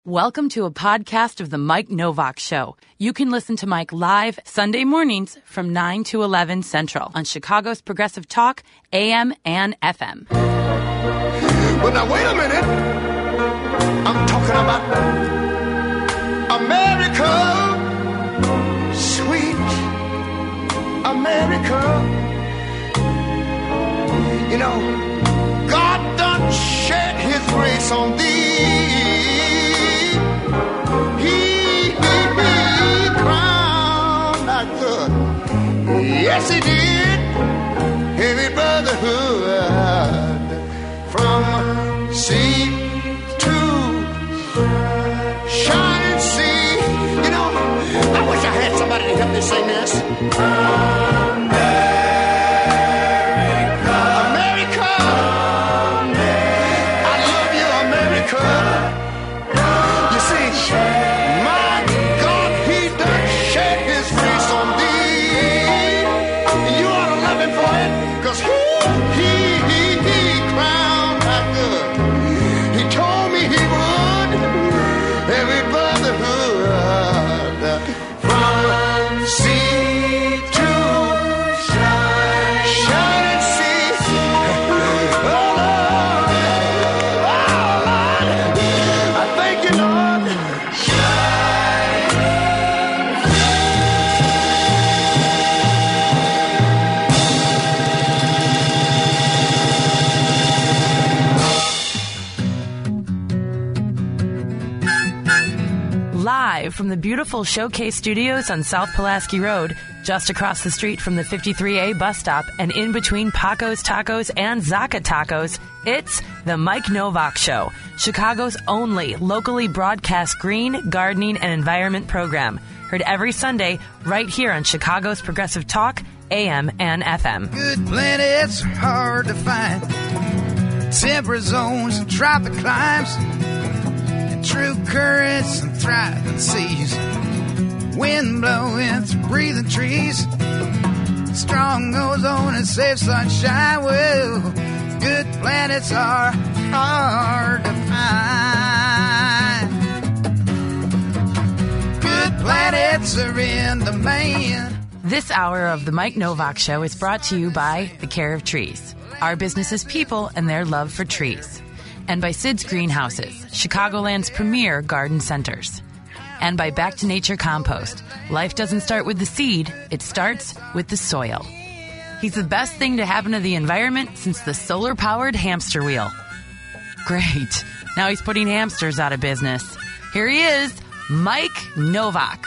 Welcome to a podcast of The Mike Novak Show. You can listen to Mike live Sunday mornings from 9 to 11 Central on Chicago's Progressive Talk, AM and FM. But now, wait a minute. I'm talking about America, sweet America. You know, God done shed his grace on thee. He crowned our good. Yes, he did. Every brotherhood from sea to shining sea. You know, I wish I had somebody to help me sing this. From the beautiful Showcase Studios on South Pulaski Road, just across the street from the 53A bus stop and in between Paco's Tacos and Zaka Tacos, it's The Mike Novak Show, Chicago's only locally broadcast green, gardening, and environment program. Heard every Sunday right here on Chicago's Progressive Talk, AM and FM. Good planets are hard to find. Temperate zones and tropic climes. True currents and thriving seas, wind blowing through breathing trees, strong ozone and safe sunshine. Well, good planets are hard to find. Good planets are in demand. This hour of the Mike Novak Show is brought to you by The Care of Trees, our business's people and their love for trees. And by Sid's Greenhouses, Chicagoland's premier garden centers. And by Back to Nature Compost. Life doesn't start with the seed, it starts with the soil. He's the best thing to happen to the environment since the solar-powered hamster wheel. Great. Now he's putting hamsters out of business. Here he is, Mike Novak.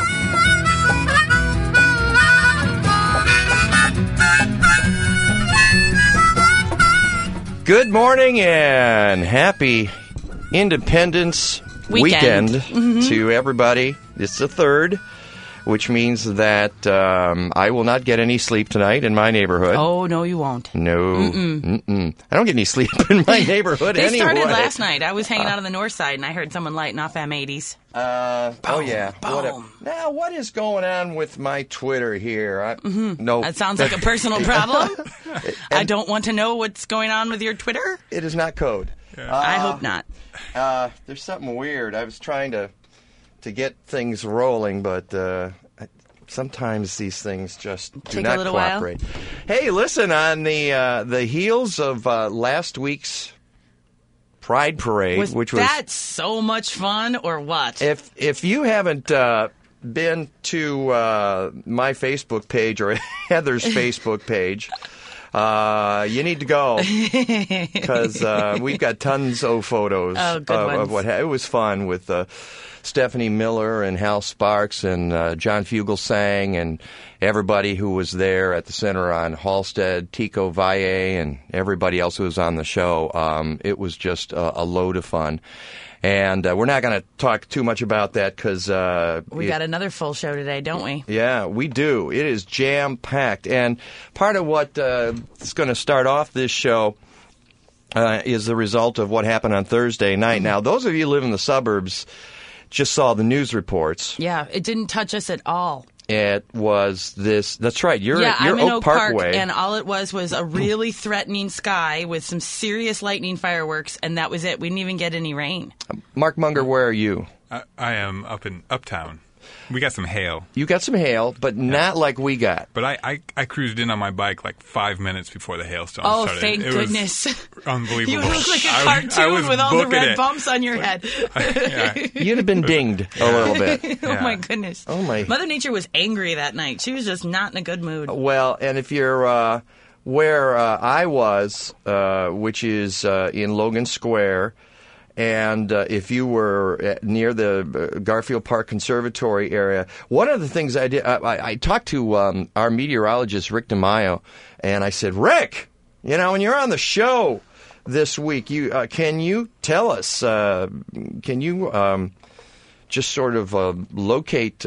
Good morning and happy Independence Weekend to everybody. It's the 3rd, which means that I will not get any sleep tonight in my neighborhood. Oh, no, you won't. No. I don't get any sleep in my neighborhood They anyway. started last night. I was hanging out on the north side, and I heard someone lighting off M80s. Oh, yeah. Boom. Now, what is going on with my Twitter here? No, That sounds like a personal problem. I don't want to know what's going on with your Twitter. It is not code. I hope not. There's something weird. I was trying to get things rolling, but sometimes these things just do Take not a little cooperate. While. Hey, listen, on the heels of last week's Pride Parade, which was that so much fun, or what? If you haven't been to my Facebook page or Heather's Facebook page, you need to go because we've got tons of photos of what it was fun with Stephanie Miller and Hal Sparks and John Fugelsang and everybody who was there at the center on Halstead, Tico Valle, and everybody else who was on the show. It was just a load of fun. And we're not going to talk too much about that because we got another full show today, don't we? Yeah, we do. It is jam-packed. And part of what is going to start off this show is the result of what happened on Thursday night. Now, those of you who live in the suburbs just saw the news reports. Yeah, it didn't touch us at all. It was this. That's right. You're I'm in Oak Park, Parkway, and all it was a really threatening sky with some serious lightning fireworks, and that was it. We didn't even get any rain. Mark Munger, where are you? I am up in Uptown. We got some hail. You got some hail, but not like we got. But I cruised in on my bike like 5 minutes before the hailstorm Oh, started. thank goodness. Unbelievable. You look like a I cartoon was with all the booking red it. bumps on your head. You'd have been dinged a little bit. Oh, my goodness. Oh, my. Mother Nature was angry that night. She was just not in a good mood. Well, and if you're where I was, which is in Logan Square, and if you were near the Garfield Park Conservatory area, one of the things I did, I talked to our meteorologist, Rick DeMaio, and I said, Rick, when you're on the show this week, can you tell us, can you just sort of locate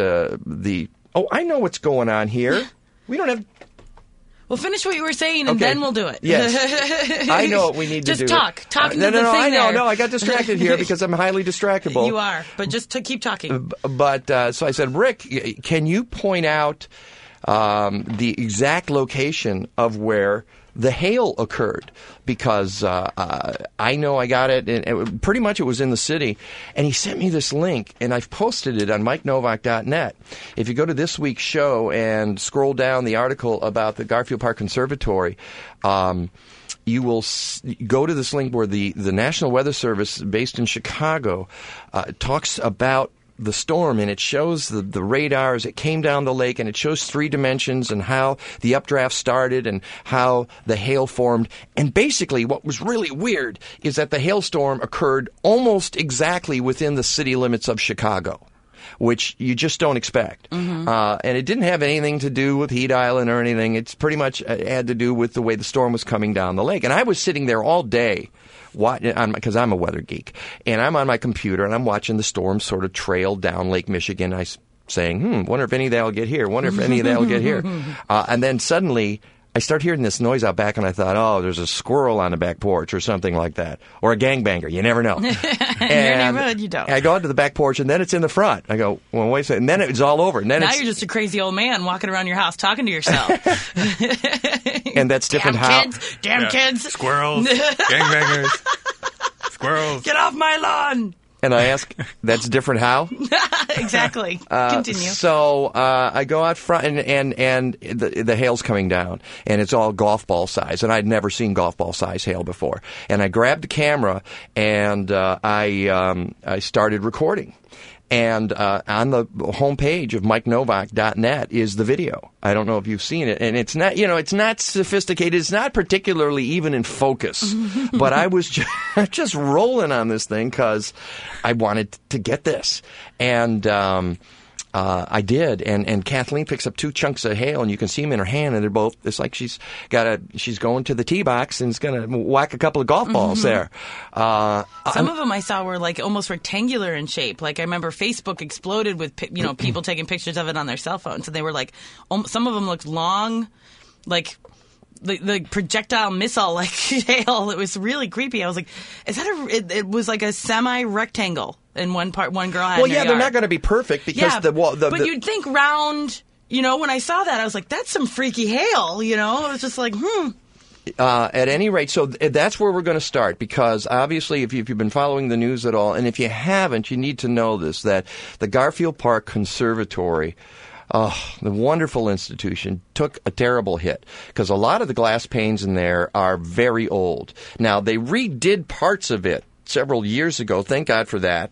I know what's going on here. We don't have... Well, finish what you were saying, and then we'll do it. Yes. I know what we need to do. Just talk. Talk into no, the thing I know. there. No, I got distracted here because I'm highly distractible. You are, but just keep talking. But so I said, Rick, can you point out the exact location of where the hail occurred? Because I know I got it, and pretty much it was in the city. And he sent me this link, and I've posted it on MikeNovak.net. If you go to this week's show and scroll down the article about the Garfield Park Conservatory, you will go to this link where the National Weather Service, based in Chicago, talks about the storm, and it shows the radar as it came down the lake, and it shows 3 dimensions and how the updraft started and how the hail formed. And basically what was really weird is that the hailstorm occurred almost exactly within the city limits of Chicago, which you just don't expect. Mm-hmm. And it didn't have anything to do with Heat Island or anything. It's pretty much had to do with the way the storm was coming down the lake. And I was sitting there all day because I'm a weather geek, and I'm on my computer and I'm watching the storm sort of trail down Lake Michigan. I saying, wonder if any of that will get here. Wonder if any of that will get here. And then suddenly I start hearing this noise out back, and I thought, oh, there's a squirrel on the back porch or something like that, or a gangbanger. You never know. In your neighborhood, you don't. I go out to the back porch, and then it's in the front. I go, well, wait a second. And then it's all over. And then now you're just a crazy old man walking around your house talking to yourself. And that's different. Damn kids. Squirrels. Gangbangers. Squirrels. Get off my lawn. And I ask, that's different how? Exactly. Continue. So I go out front, and the hail's coming down, and it's all golf ball size, and I'd never seen golf ball size hail before. And I grabbed the camera, and I started recording. And on the homepage of MikeNovak.net is the video. I don't know if you've seen it. And it's not, it's not sophisticated. It's not particularly even in focus. But I was just rolling on this thing because I wanted to get this. And I did, and Kathleen picks up 2 chunks of hail, and you can see them in her hand, and they're both. It's like she's going to the tee box and is going to whack a couple of golf balls there. Some of them I saw were like almost rectangular in shape. Like I remember Facebook exploded with people taking pictures of it on their cell phones, and they were like some of them looked long, like. The projectile missile like hail. It was really creepy. I was like, "Is that it was like a semi-rectangle in one part. One girl had. Well, in her yeah, yard. they're not going to be perfect because but you'd think round. When I saw that, I was like, "That's some freaky hail." It was just like, At any rate, so that's where we're going to start, because obviously if you've been following the news at all, and if you haven't, you need to know this, that the Garfield Park Conservatory, the wonderful institution, took a terrible hit because a lot of the glass panes in there are very old. Now, they redid parts of it several years ago. Thank God for that.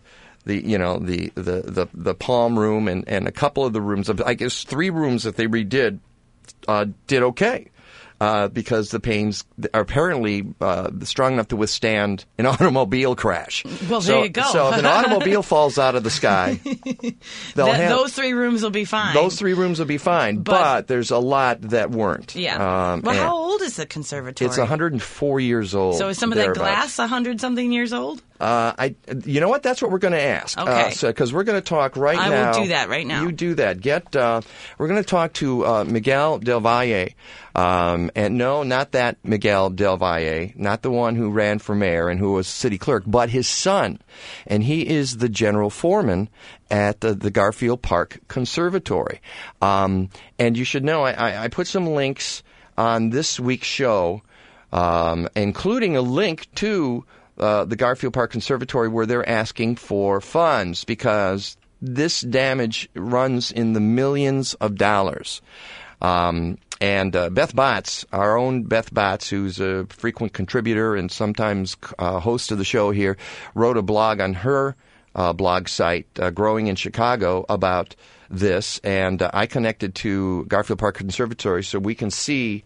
The Palm Room and a couple of the rooms, I guess 3 rooms that they redid, did okay. Because the panes are apparently strong enough to withstand an automobile crash. Well, there you go. So if an automobile falls out of the sky, those 3 rooms will be fine. Those 3 rooms will be fine, but there's a lot that weren't. Yeah. How old is the conservatory? It's 104 years old. So is some of that glass 100-something years old? You know what? That's what we're going to ask. Okay. Because we're going to talk right now. I will do that right now. You do that. We're going to talk to Miguel Del Valle. And no, not that Miguel Del Valle, not the one who ran for mayor and who was city clerk, but his son. And he is the general foreman at the Garfield Park Conservatory. And you should know, I put some links on this week's show, including a link to the Garfield Park Conservatory where they're asking for funds because this damage runs in the millions of dollars. And Beth Botts, our own Beth Botts, who's a frequent contributor and sometimes host of the show here, wrote a blog on her blog site, Growing in Chicago, about this. And I connected to Garfield Park Conservatory so we can see,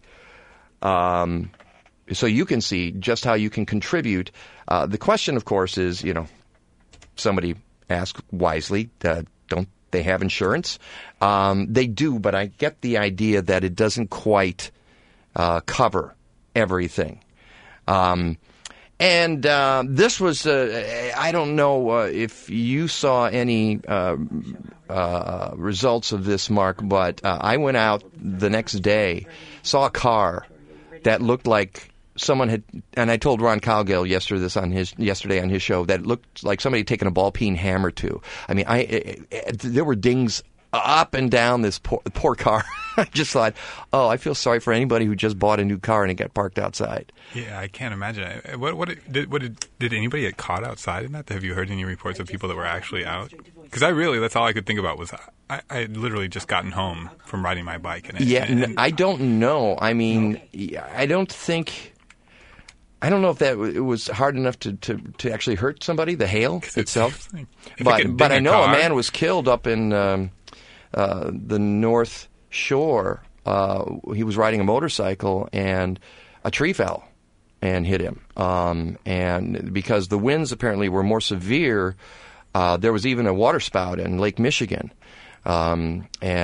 so you can see just how you can contribute. The question, of course, is, somebody asked wisely, don't they have insurance? They do, but I get the idea that it doesn't quite cover everything. And this was, I don't know if you saw any results of this, Mark, but I went out the next day, saw a car that looked like someone had, and I told Ron Cowgill yesterday on his show that it looked like somebody had taken a ball-peen hammer to. I mean, there were dings up and down this poor car. I just thought, I feel sorry for anybody who just bought a new car and it got parked outside. Yeah, I can't imagine. Did anybody get caught outside in that? Have you heard any reports of people that were actually out? Because that's all I could think about was I had literally just gotten home from riding my bike. I don't know. I mean, I don't know if that it was hard enough to actually hurt somebody, the hail itself. But I know a man was killed up in the North Shore. He was riding a motorcycle and a tree fell and hit him. And because the winds apparently were more severe, there was even a water spout in Lake Michigan. So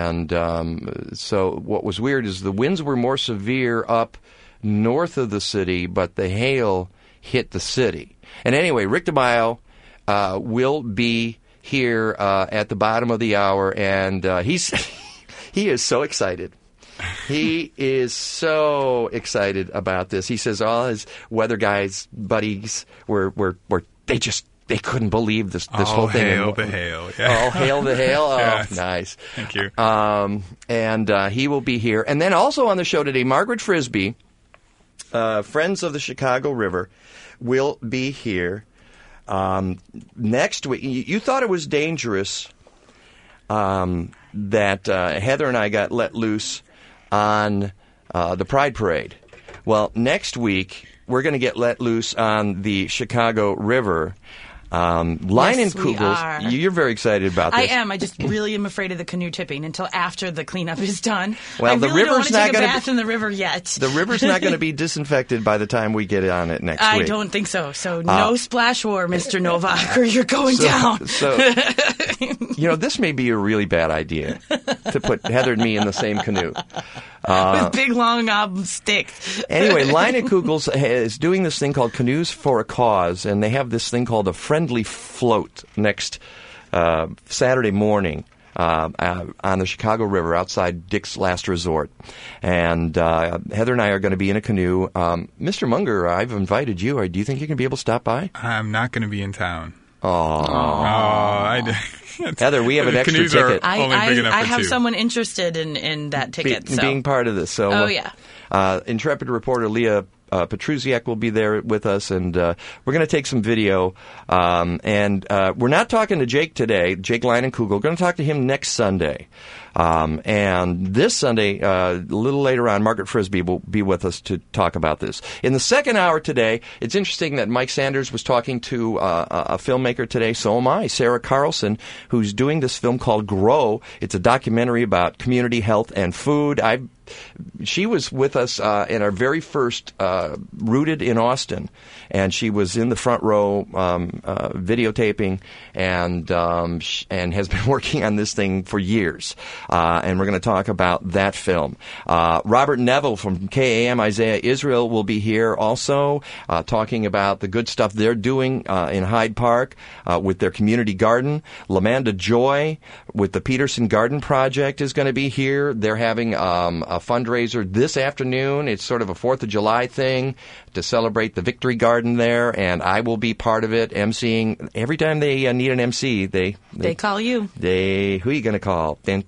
what was weird is the winds were more severe up north of the city, but the hail hit the city. And anyway, Rick DeMaio will be here at the bottom of the hour, and he is so excited. He is so excited about this. He says all his weather guys buddies were they couldn't believe this whole thing. Hail the hail. Yeah. Oh, hail the hail. Oh, yes. Nice. Thank you. And he will be here. And then also on the show today, Margaret Frisbee, Friends of the Chicago River, will be here next week. You thought it was dangerous that Heather and I got let loose on the Pride Parade. Well, next week, we're going to get let loose on the Chicago River. Leinenkugels, you're very excited about this. I am. I just really am afraid of the canoe tipping until after the cleanup is done. Well, I really don't want to take a bath in the river yet. The river's not going to be disinfected by the time we get on it next week. I don't think so. So no splash war, Mr. Novak, or you're going down. So, this may be a really bad idea to put Heather and me in the same canoe. With big, long sticks. Anyway, Leinenkugels is doing this thing called Canoes for a Cause, and they have this thing called a friendly float next Saturday morning on the Chicago River outside Dick's Last Resort. And Heather and I are going to be in a canoe. Mr. Munger, I've invited you. Do you think you can be able to stop by? I'm not going to be in town. Heather, we have an extra ticket. I have someone interested in that ticket. Being part of this. So, intrepid reporter Leah Petrusiak will be there with us, and we're going to take some video. And we're not talking to Jake today, Jake Leinenkugel. We're going to talk to him next Sunday. And this Sunday, a little later on, Margaret Frisbee will be with us to talk about this. In the second hour today, it's interesting that Mike Sanders was talking to a filmmaker today. So am I, Sarah Carlson, who's doing this film called Grow. It's a documentary about community health and food. She was with us in our very first Rooted in Austin, and she was in the front row videotaping and has been working on this thing for years. And we're going to talk about that film. Robert Neville from KAM Isaiah Israel will be here also, talking about the good stuff they're doing in Hyde Park with their community garden. LaManda Joy with the Peterson Garden Project is going to be here. They're having a a fundraiser this afternoon. It's sort of a 4th of July thing to celebrate the Victory Garden there, and I will be part of it, emceeing. Every time they need an MC, they call you. Who are you going to call? And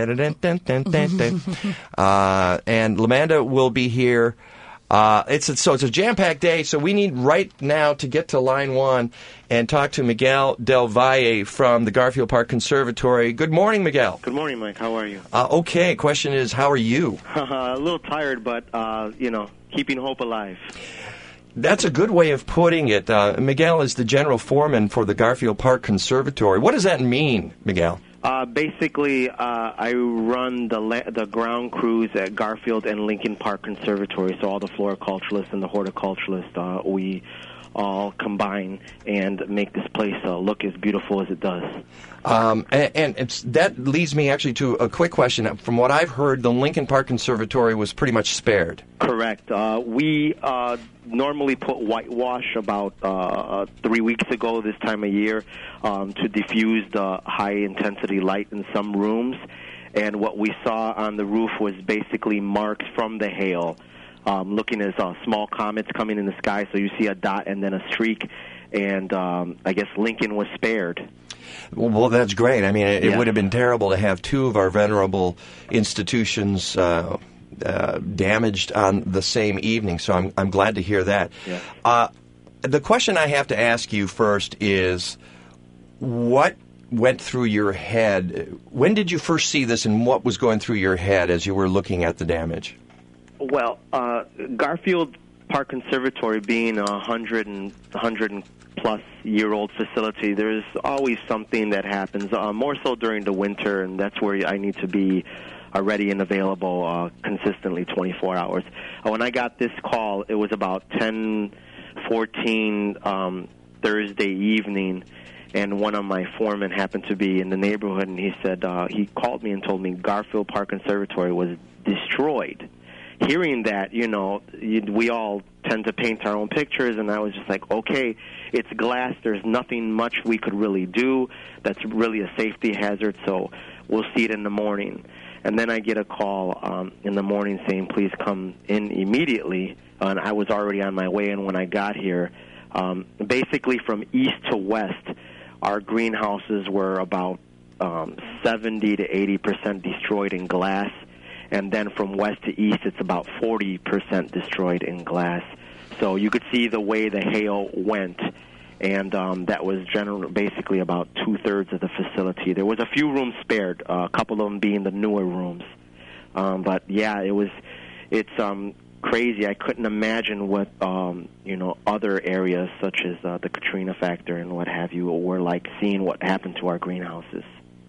LaManda will be here. It's a jam-packed day, so we need right now to get to line 1 and talk to Miguel Del Valle from the Garfield Park Conservatory. Good morning, Miguel. Good morning, Mike. How are you? Okay. Question is, how are you? A little tired, but, keeping hope alive. That's a good way of putting it. Miguel is the general foreman for the Garfield Park Conservatory. What does that mean, Miguel? Basically, I run the ground crews at Garfield and Lincoln Park Conservatory, so all the floriculturalists and the horticulturalists, we all combine and make this place look as beautiful as it does. That leads me actually to a quick question. From what I've heard, the Lincoln Park Conservatory was pretty much spared. Correct. We normally put whitewash about 3 weeks ago this time of year to diffuse the high-intensity light in some rooms. And what we saw on the roof was basically marks from the hail, looking as small comets coming in the sky. So you see a dot and then a streak. And I guess Lincoln was spared. Well, that's great. I mean, it would have been terrible to have two of our venerable institutions damaged on the same evening, so I'm glad to hear that. Yeah. The question I have to ask you first is, what went through your head? When did you first see this, and what was going through your head as you were looking at the damage? Well, Garfield Park Conservatory being a 100-plus-year-old facility, there's always something that happens, more so during the winter, and that's where I need to be ready and available consistently 24 hours. When I got this call, it was about 10:14 Thursday evening, and one of my foremen happened to be in the neighborhood, and he said, he called me and told me Garfield Park Conservatory was destroyed. Hearing that, we all tend to paint our own pictures, and I was just like, okay, it's glass. There's nothing much we could really do. That's really a safety hazard, so we'll see it in the morning. And then I get a call in the morning saying, please come in immediately. And I was already on my way, and when I got here, basically from east to west, our greenhouses were about 70 to 80% destroyed in glass. And then from west to east, it's about 40% destroyed in glass. So you could see the way the hail went, and that was basically about two-thirds of the facility. There was a few rooms spared, a couple of them being the newer rooms. But yeah, it's crazy. I couldn't imagine what other areas such as the Katrina factor and what have you were like, seeing what happened to our greenhouses.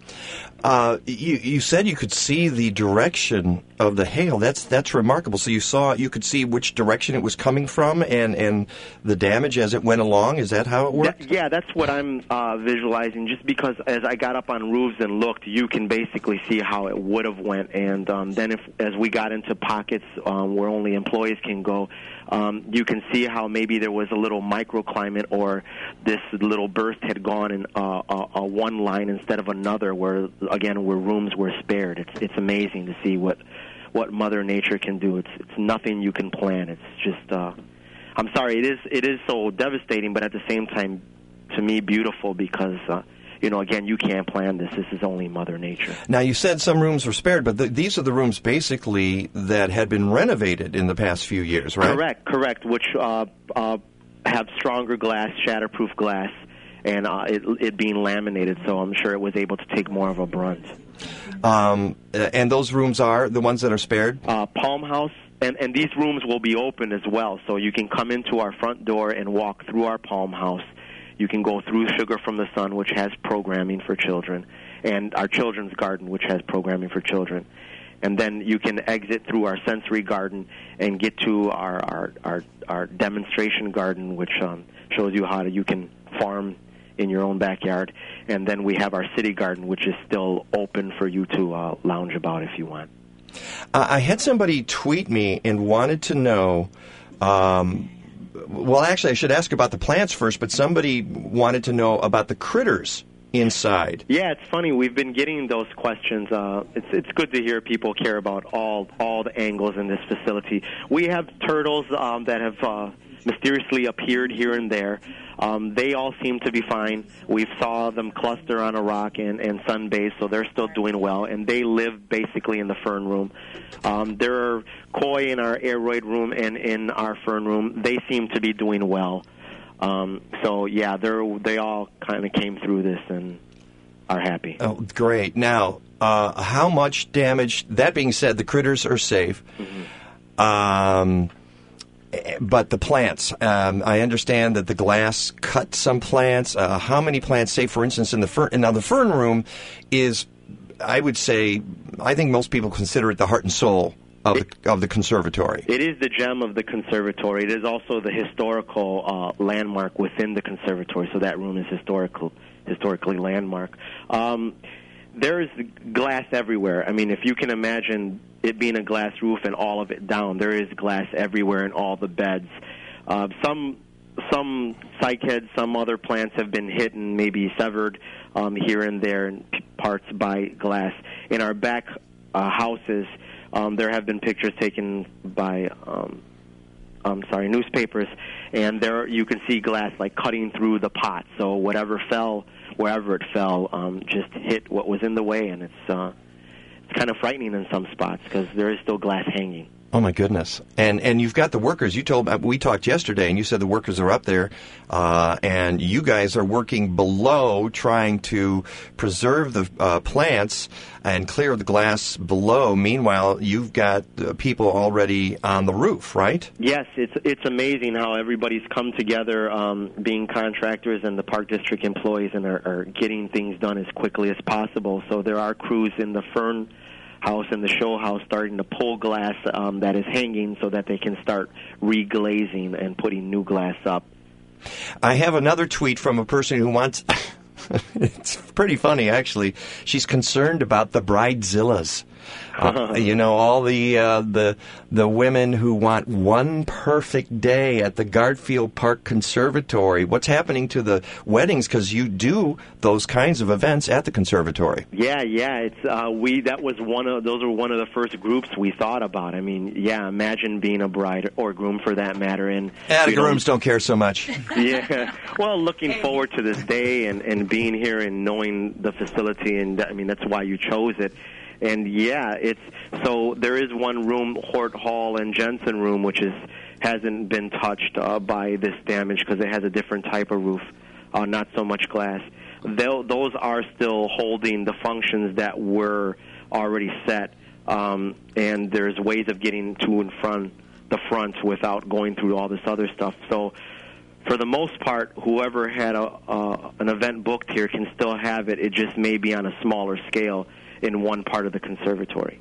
You said you could see the direction of the hail. That's remarkable. So you could see which direction it was coming from and the damage as it went along. Is that how it worked? Yeah, that's what I'm visualizing. Just because as I got up on roofs and looked, you can basically see how it would have went. And then as we got into pockets where only employees can go, you can see how maybe there was a little microclimate, or this little burst had gone in a one line instead of another, where rooms were spared. It's amazing to see what Mother Nature can do. It's nothing you can plan. It's just I'm sorry, it is so devastating, but at the same time, to me, beautiful, because again, you can't plan this. This is only Mother Nature. Now, you said some rooms were spared, but these are the rooms basically that had been renovated in the past few years, right? Correct, which have stronger glass, shatterproof glass, and it being laminated, so I'm sure it was able to take more of a brunt. And those rooms are the ones that are spared? Palm House, and these rooms will be open as well, so you can come into our front door and walk through our Palm House. You can go through Sugar from the Sun, which has programming for children, and our Children's Garden, which has programming for children. And then you can exit through our Sensory Garden and get to our Demonstration Garden, which shows you how you can farm in your own backyard. And then we have our City Garden, which is still open for you to lounge about if you want. I had somebody tweet me and wanted to know... well, actually, I should ask about the plants first, but somebody wanted to know about the critters inside. Yeah, it's funny. We've been getting those questions. It's good to hear people care about all the angles in this facility. We have turtles that have mysteriously appeared here and there. They all seem to be fine. We saw them cluster on a rock and sunbathe, so they're still doing well, and they live basically in the fern room. There are koi in our aeroid room and in our fern room. They seem to be doing well. So, yeah, they all kind of came through this and are happy. Oh, great. Now, how much damage? That being said, the critters are safe. Mm-hmm. But the plants, I understand that the glass cut some plants. How many plants, say, for instance, in the fern? Now, the fern room is, I would say, I think most people consider it the heart and soul of the conservatory. It is the gem of the conservatory. It is also the historical landmark within the conservatory, so that room is historically landmark. There's glass everywhere. I mean, if you can imagine it being a glass roof and all of it down, there is glass everywhere in all the beds. Some cycads, some other plants have been hit and maybe severed here and there in parts by glass. In our back houses, there have been pictures taken by newspapers, and there you can see glass like cutting through the pot. So whatever fell, wherever it fell, just hit what was in the way, and it's kind of frightening in some spots because there is still glass hanging. Oh my goodness! And you've got the workers. We talked yesterday, and you said the workers are up there, and you guys are working below, trying to preserve the plants and clear the glass below. Meanwhile, you've got people already on the roof, right? Yes, it's amazing how everybody's come together, being contractors and the Park District employees, and are getting things done as quickly as possible. So there are crews in the fern house and the show house starting to pull glass that is hanging so that they can start reglazing and putting new glass up. I have another tweet from a person who wants... It's pretty funny, actually. She's concerned about the bridezillas. All the women who want one perfect day at the Garfield Park Conservatory. What's happening to the weddings? Because you do those kinds of events at the conservatory. Yeah. It's those were one of the first groups we thought about. I mean, imagine being a bride or groom for that matter. And the grooms don't care so much. Yeah. Well, looking forward to this day and being here and knowing the facility, and I mean that's why you chose it. And so there is one room, Hort Hall and Jensen room, which hasn't been touched by this damage because it has a different type of roof, not so much glass. Those are still holding the functions that were already set, and there's ways of getting to the front without going through all this other stuff. So for the most part, whoever had an event booked here can still have it. It just may be on a smaller scale in one part of the conservatory.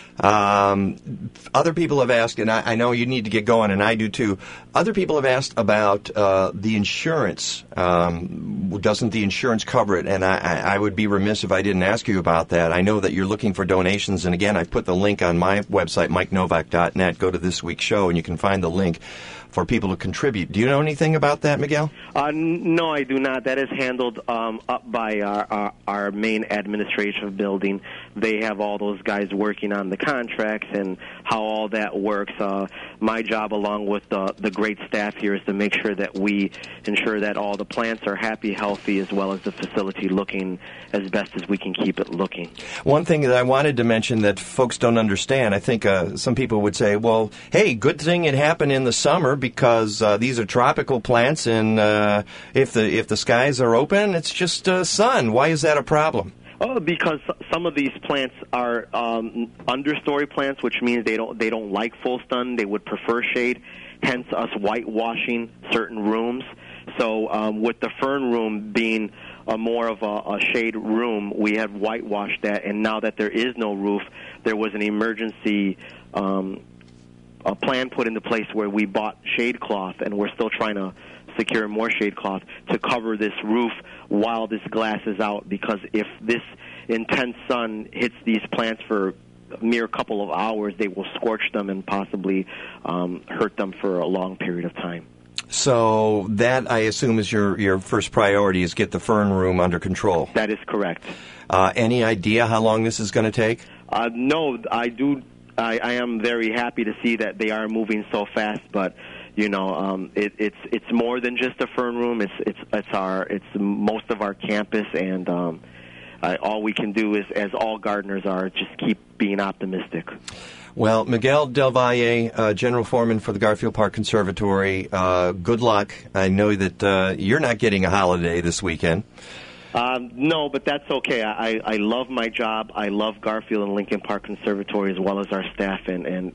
Other people have asked, and I know you need to get going, and I do too. Other people have asked about the insurance. Doesn't the insurance cover it? And I would be remiss if I didn't ask you about that. I know that you're looking for donations, and again, I've put the link on my website, MikeNovak.net. Go to this week's show, and you can find the link for people to contribute. Do you know anything about that, Miguel? No, I do not. That is handled up by our main administrative building. They have all those guys working on the contracts and how all that works. My job, along with the great staff here, is to make sure that we ensure that all the plants are happy, healthy, as well as the facility looking as best as we can keep it looking. One thing that I wanted to mention that folks don't understand, I think some people would say, well, hey, good thing it happened in the summer because these are tropical plants, and if the skies are open, it's just sun. Why is that a problem? Oh, because some of these plants are understory plants, which means they don't like full sun. They would prefer shade. Hence, us whitewashing certain rooms. So, with the fern room being more of a shade room, we have whitewashed that. And now that there is no roof, there was an emergency a plan put into place where we bought shade cloth, and we're still trying to secure more shade cloth to cover this roof while this glass is out, because if this intense sun hits these plants for a mere couple of hours, they will scorch them and possibly hurt them for a long period of time. So that, I assume, is your first priority, is get the fern room under control. That is correct. Any idea how long this is going to take? No, I do. I am very happy to see that they are moving so fast, but it's more than just a fern room. It's most of our campus, and all we can do is, as all gardeners are, just keep being optimistic. Well, Miguel Del Valle, General Foreman for the Garfield Park Conservatory, good luck. I know that you're not getting a holiday this weekend. No, but that's okay. I love my job. I love Garfield and Lincoln Park Conservatory as well as our staff, and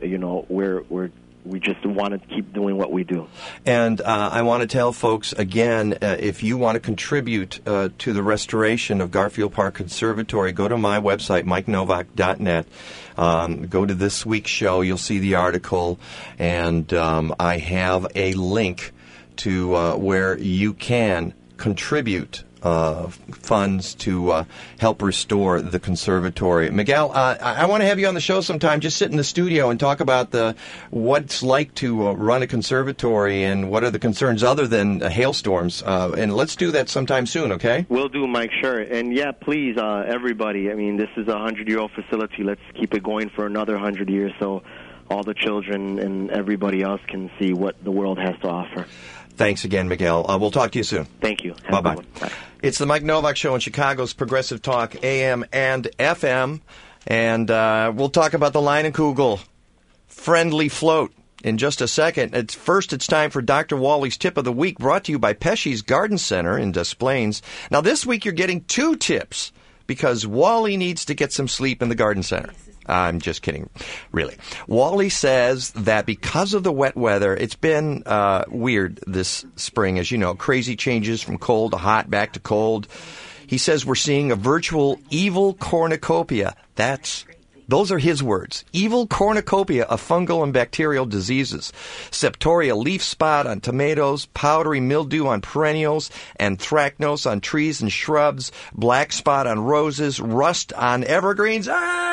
we just want to keep doing what we do. And I want to tell folks again, if you want to contribute to the restoration of Garfield Park Conservatory, go to my website, MikeNovak.net. Go to this week's show. You'll see the article, and I have a link to where you can contribute funds to help restore the conservatory. Miguel, I want to have you on the show sometime. Just sit in the studio and talk about what it's like to run a conservatory and what are the concerns other than hailstorms. And let's do that sometime soon, okay? Will do, Mike, sure. And yeah, please, everybody. I mean, this is a 100-year-old facility. Let's keep it going for another 100 years so all the children and everybody else can see what the world has to offer. Thanks again, Miguel. We'll talk to you soon. Thank you. Bye-bye. Bye. It's the Mike Novak Show on Chicago's Progressive Talk, AM and FM. And we'll talk about the Leinenkugel Friendly Float in just a second. First, it's time for Dr. Wally's Tip of the Week, brought to you by Pesci's Garden Center in Des Plaines. Now, this week you're getting 2 tips because Wally needs to get some sleep in the garden center. I'm just kidding. Really. Wally says that because of the wet weather, it's been weird this spring, as you know. Crazy changes from cold to hot, back to cold. He says we're seeing a virtual evil cornucopia. Those are his words. Evil cornucopia of fungal and bacterial diseases. Septoria leaf spot on tomatoes, powdery mildew on perennials, anthracnose on trees and shrubs, black spot on roses, rust on evergreens.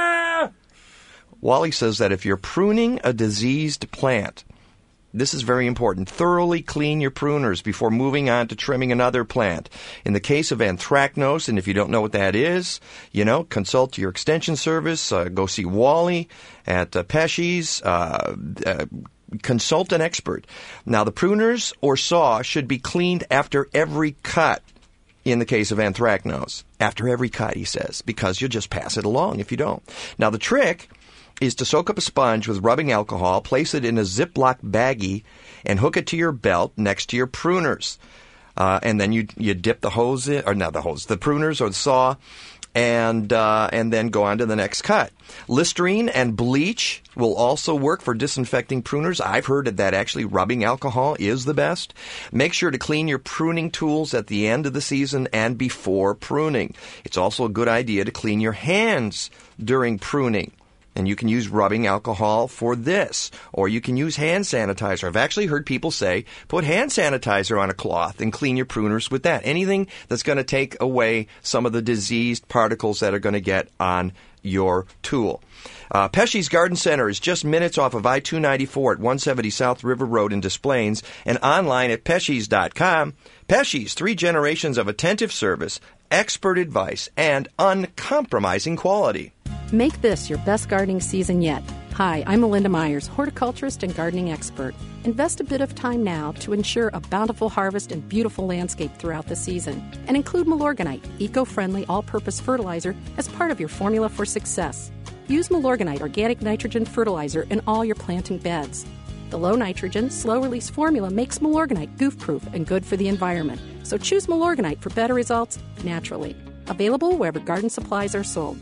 Wally says that if you're pruning a diseased plant, this is very important, thoroughly clean your pruners before moving on to trimming another plant. In the case of anthracnose, and if you don't know what that is, consult your extension service, go see Wally at Pesci's, consult an expert. Now, the pruners or saw should be cleaned after every cut. In the case of anthracnose, after every cut, he says, because you'll just pass it along if you don't. Now, the trick is to soak up a sponge with rubbing alcohol, place it in a Ziploc baggie, and hook it to your belt next to your pruners. And then you dip the hose in, or not the hose, the pruners or the saw, and then go on to the next cut. Listerine and bleach will also work for disinfecting pruners. I've heard that actually rubbing alcohol is the best. Make sure to clean your pruning tools at the end of the season and before pruning. It's also a good idea to clean your hands during pruning. And you can use rubbing alcohol for this, or you can use hand sanitizer. I've actually heard people say, put hand sanitizer on a cloth and clean your pruners with that. Anything that's going to take away some of the diseased particles that are going to get on your tool. Pesci's Garden Center is just minutes off of I-294 at 170 South River Road in Des Plaines and online at Pesci's.com. Pesci's, 3 generations of attentive service, expert advice, and uncompromising quality. Make this your best gardening season yet. Hi, I'm Melinda Myers, horticulturist and gardening expert. Invest a bit of time now to ensure a bountiful harvest and beautiful landscape throughout the season. And include Milorganite, eco-friendly all-purpose fertilizer, as part of your formula for success. Use Milorganite organic nitrogen fertilizer in all your planting beds. The low-nitrogen, slow-release formula makes Milorganite goof-proof and good for the environment. So choose Milorganite for better results naturally. Available wherever garden supplies are sold.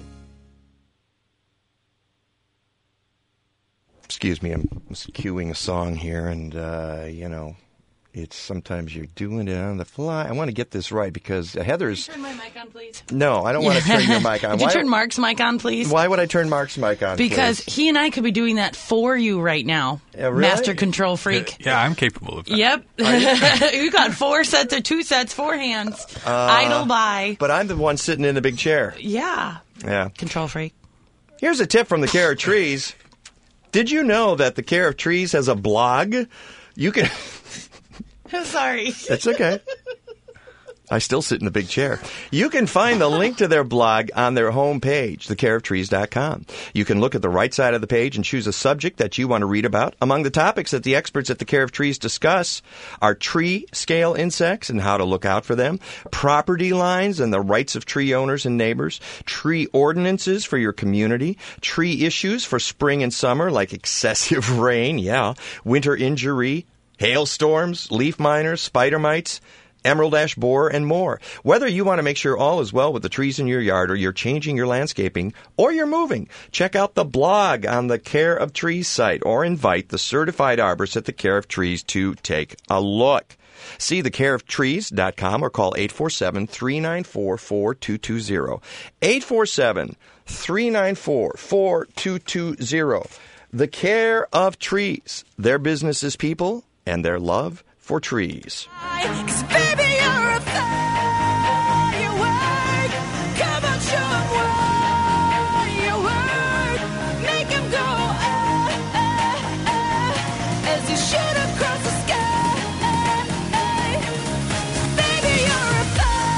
Excuse me, I'm cueing a song here, and, it's sometimes you're doing it on the fly. I want to get this right because Heather's... Can you turn my mic on, please? No, I don't want to turn your mic on. Could you turn Mark's mic on, please? Why would I turn Mark's mic on, Because please? he and I could be doing that for you right now. Really? Master control freak. Yeah, I'm capable of that. Yep. You got 4 sets or 2 sets, 4 hands. Idle by. But I'm the one sitting in the big chair. Yeah. Yeah. Control freak. Here's a tip from the Care of Trees. Did you know that the Care of Trees has a blog? You can... Sorry. That's okay. I still sit in the big chair. You can find the link to their blog on their homepage, thecareoftrees.com. You can look at the right side of the page and choose a subject that you want to read about. Among the topics that the experts at the Care of Trees discuss are tree scale insects and how to look out for them, property lines and the rights of tree owners and neighbors, tree ordinances for your community, tree issues for spring and summer like excessive rain, winter injury, hailstorms, leaf miners, spider mites, emerald ash borer, and more. Whether you want to make sure all is well with the trees in your yard, or you're changing your landscaping, or you're moving, check out the blog on the Care of Trees site, or invite the certified arborist at the Care of Trees to take a look. See thecareoftrees.com or call 847-394-4220. 847-394-4220. The Care of Trees. Their business is people and their love for trees. 'Cause baby, you're a firework. Come on, show 'em what you work. Make 'em go, as you shoot across the sky. Baby, you're a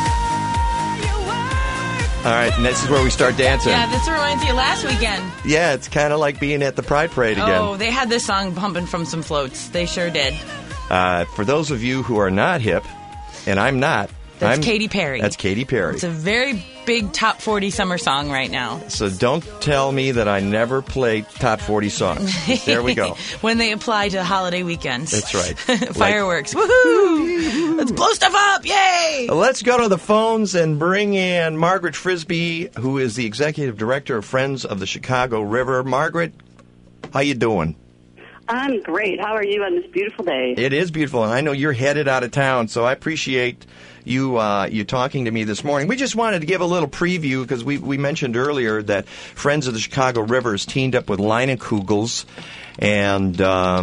firework. All right, and this is where we start dancing. Yeah, this reminds you of last weekend. Yeah, it's kind of like being at the Pride Parade again. Oh, they had this song pumping from some floats. They sure did. For those of you who are not hip, and I'm not. That's Katy Perry. That's Katy Perry. It's a very big top 40 summer song right now. So don't tell me that I never play top 40 songs. There we go. When they apply to holiday weekends. That's right. Fireworks. Woohoo! Let's blow stuff up. Yay! Let's go to the phones and bring in Margaret Frisbee, who is the executive director of Friends of the Chicago River. Margaret, how you doing? I'm great. How are you on this beautiful day? It is beautiful, and I know you're headed out of town, so I appreciate you talking to me this morning. We just wanted to give a little preview because we mentioned earlier that Friends of the Chicago River has teamed up with Leinenkugels, and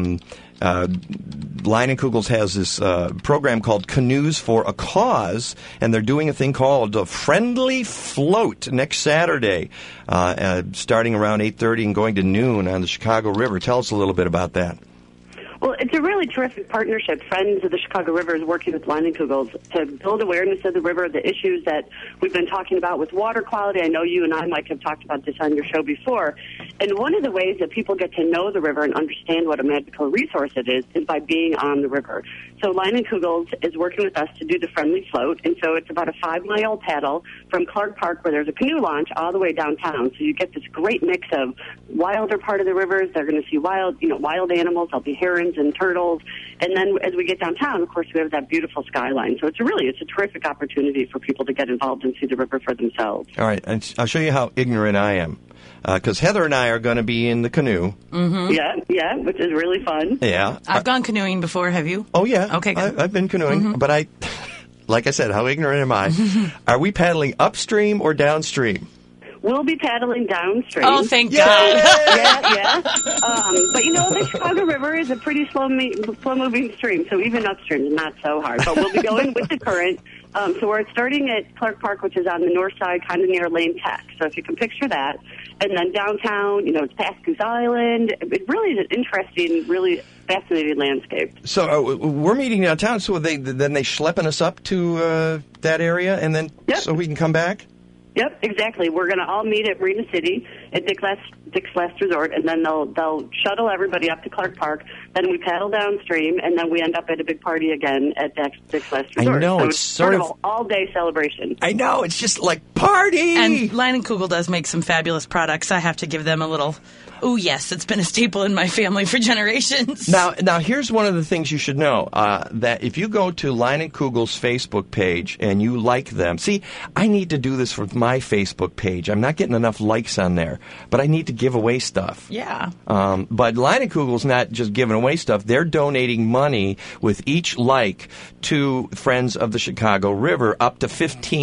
Leinenkugels has this program called Canoes for a Cause, and they're doing a thing called a Friendly Float next Saturday, starting around 8:30 and going to noon on the Chicago River. Tell us a little bit about that. Well, it's a really terrific partnership. Friends of the Chicago River is working with Leinenkugels to build awareness of the river, the issues that we've been talking about with water quality. I know you and I, Mike, have talked about this on your show before. And one of the ways that people get to know the river and understand what a magical resource it is by being on the river. So Leinenkugels is working with us to do the Friendly Float. And so it's about a 5-mile paddle from Clark Park, where there's a canoe launch, all the way downtown. So you get this great mix of wilder part of the rivers. They're going to see wild animals. There'll be herons and turtles. And then as we get downtown, of course, we have that beautiful skyline. So it's a terrific opportunity for people to get involved and see the river for themselves. All right, and I'll show you how ignorant I am. Because Heather and I are going to be in the canoe. Mm-hmm. Yeah, which is really fun. Yeah. I've gone canoeing before, have you? Oh, yeah. Okay, good. I've been canoeing, Mm-hmm. but like I said, how ignorant am I? Are we paddling upstream or downstream? We'll be paddling downstream. Oh, thank God. Yeah. But the Chicago River is a pretty slow-moving stream, so even upstream is not so hard. But we'll be going with the current. So we're starting at Clark Park, which is on the north side, kind of near Lane Tech. So if you can picture that. And then downtown, it's past Goose Island. It really is an interesting, really fascinating landscape. So we're meeting downtown, so then they schlepping us up to that area, and then so we can come back? Yep, exactly. We're going to all meet at Marina City at Dick's Last Resort, and then they'll shuttle everybody up to Clark Park. Then we paddle downstream, and then we end up at a big party again at Dick's Last Resort. I know, so it's sort of an all-day celebration. I know, it's just like party! And Leinenkugel does make some fabulous products. I have to give them a little... Oh, yes, it's been a staple in my family for generations. Now here's one of the things you should know, that if you go to Leinenkugel's Facebook page and you like them, see, I need to do this with my Facebook page. I'm not getting enough likes on there, but I need to give away stuff. Yeah. But Leinenkugel's not just giving away stuff. They're donating money with each like to Friends of the Chicago River up to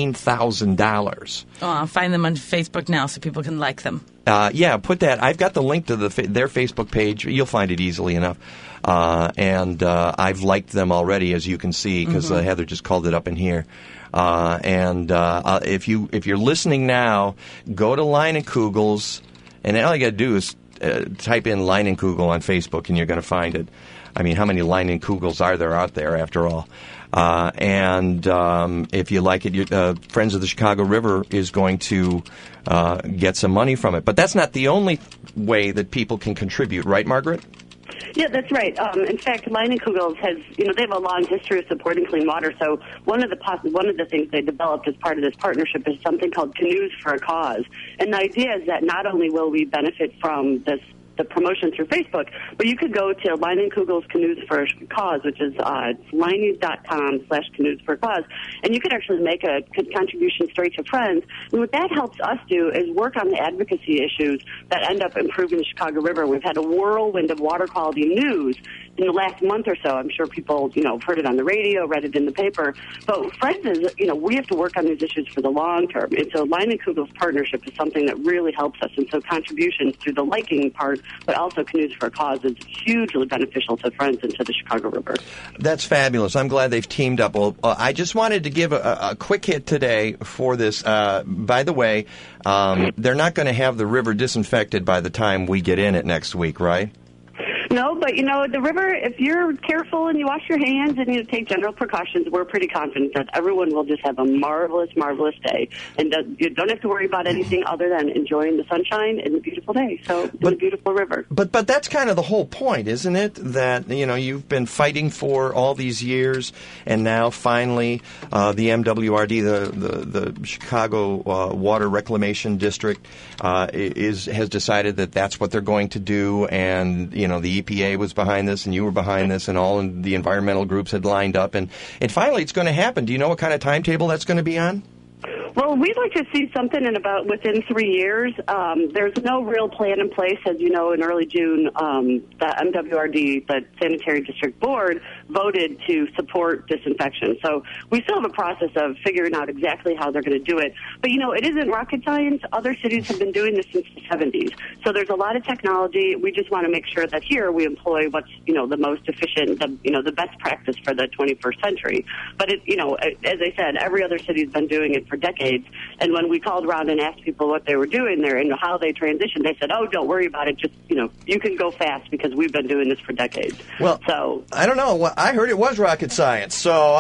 $15,000. Oh, I'll find them on Facebook now so people can like them. Put that. I've got the link to their Facebook page. You'll find it easily enough. And I've liked them already, as you can see, because Heather just called it up in here. If you're listening now, go to Leinenkugel's, and all you got to do is type in Leinenkugel on Facebook, and you're going to find it. I mean, how many Leinenkugels are there out there, after all? And if you like it, Friends of the Chicago River is going to get some money from it. But that's not the only way that people can contribute, right, Margaret? Yeah, that's right. In fact, Leinenkugels has, they have a long history of supporting clean water. So one of the things they developed as part of this partnership is something called Canoes for a Cause. And the idea is that not only will we benefit from the promotion through Facebook, but you could go to Leinenkugels Canoes for a Cause, which is Leine.com/Canoes for a Cause, and you could actually make a contribution straight to Friends. And what that helps us do is work on the advocacy issues that end up improving the Chicago River. We've had a whirlwind of water quality news in the last month or so. I'm sure people, have heard it on the radio, read it in the paper. But Friends is, we have to work on these issues for the long term. And so Leinenkugels partnership is something that really helps us. And so contributions through the liking part, but also Canoes for a Cause, is hugely beneficial to Friends and to the Chicago River. That's fabulous. I'm glad they've teamed up. Well, I just wanted to give a quick hit today for this. By the way, they're not going to have the river disinfected by the time we get in it next week, right? No, but the river, if you're careful and you wash your hands and you take general precautions, we're pretty confident that everyone will just have a marvelous, marvelous day. And you don't have to worry about anything other than enjoying the sunshine and the beautiful day. So, the beautiful river. But that's kind of the whole point, isn't it? That, you've been fighting for all these years, and now finally the MWRD, the Chicago Water Reclamation District, has decided that that's what they're going to do, and, the EPA was behind this, and you were behind this, and all the environmental groups had lined up, and finally it's going to happen. Do you know what kind of timetable that's going to be on? Well, we'd like to see something within 3 years. There's no real plan in place. As you know, in early June, the MWRD, the Sanitary District Board, voted to support disinfection. So we still have a process of figuring out exactly how they're going to do it. But, it isn't rocket science. Other cities have been doing this since the 70s. So there's a lot of technology. We just want to make sure that here we employ what's, the most efficient, the best practice for the 21st century. But, as I said, every other city's been doing it for decades. And when we called around and asked people what they were doing there and how they transitioned, they said, "Oh, don't worry about it. Just, you can go fast because we've been doing this for decades." Well, so I don't know. I heard it was rocket science, so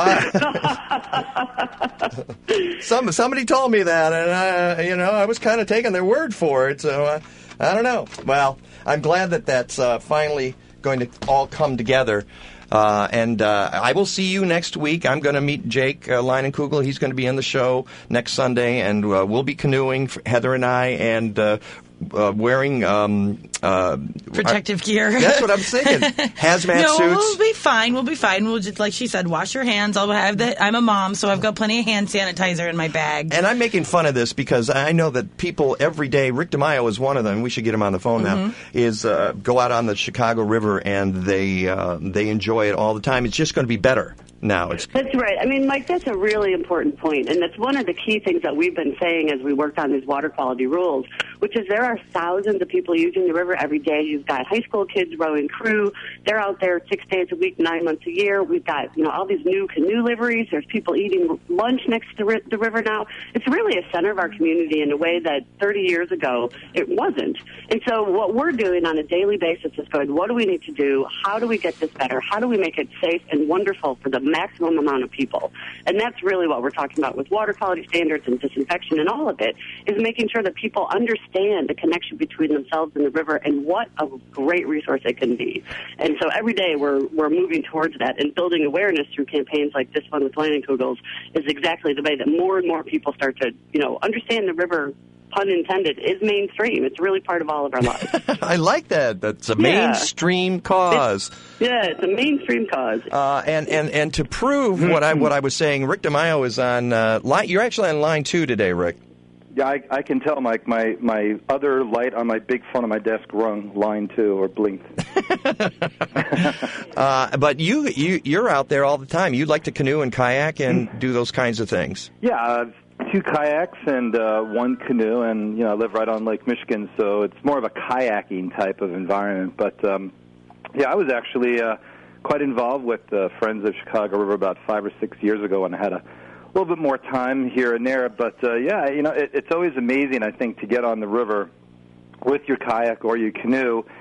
somebody told me that, and I was kind of taking their word for it. So I don't know. Well, I'm glad that that's finally going to all come together. And I will see you next week. I'm going to meet Jake Leinenkugel. He's going to be on the show next Sunday, and we'll be canoeing, Heather and I, and wearing protective gear. That's what I'm saying. Hazmat suits. We'll be fine. We'll just, like she said, wash your hands. I'm a mom, so I've got plenty of hand sanitizer in my bag. And I'm making fun of this because I know that people every day, Rick DeMaio is one of them, we should get him on the phone now, is go out on the Chicago River and they enjoy it all the time. It's just going to be better now. That's right. I mean, Mike, that's a really important point, and that's one of the key things that we've been saying as we worked on these water quality rules, which is there are thousands of people using the river every day. You've got high school kids rowing crew. They're out there 6 days a week, 9 months a year. We've got, all these new canoe liveries. There's people eating lunch next to the river now. It's really a center of our community in a way that 30 years ago it wasn't. And so what we're doing on a daily basis is going, what do we need to do? How do we get this better? How do we make it safe and wonderful for the maximum amount of people? And that's really what we're talking about with water quality standards and disinfection, and all of it is making sure that people understand the connection between themselves and the river and what a great resource it can be. And so every day we're moving towards that, and building awareness through campaigns like this one with Leinenkugels is exactly the way that more and more people start to, understand the river, pun intended, is mainstream. It's really part of all of our lives. I like that. That's a mainstream cause. It's a mainstream cause. And to prove what I was saying, Rick DeMaio is on line. You're actually on line 2 today, Rick. Yeah, I can tell, Mike. My other light on my big phone on my desk rung line 2 or blinked. But you're out there all the time. You like to canoe and kayak and do those kinds of things. Yeah, 2 kayaks and 1 canoe, and I live right on Lake Michigan, so it's more of a kayaking type of environment. But I was actually quite involved with Friends of Chicago River about 5 or 6 years ago, and I had a little bit more time here and there. But it's always amazing, I think, to get on the river with your kayak or your canoe.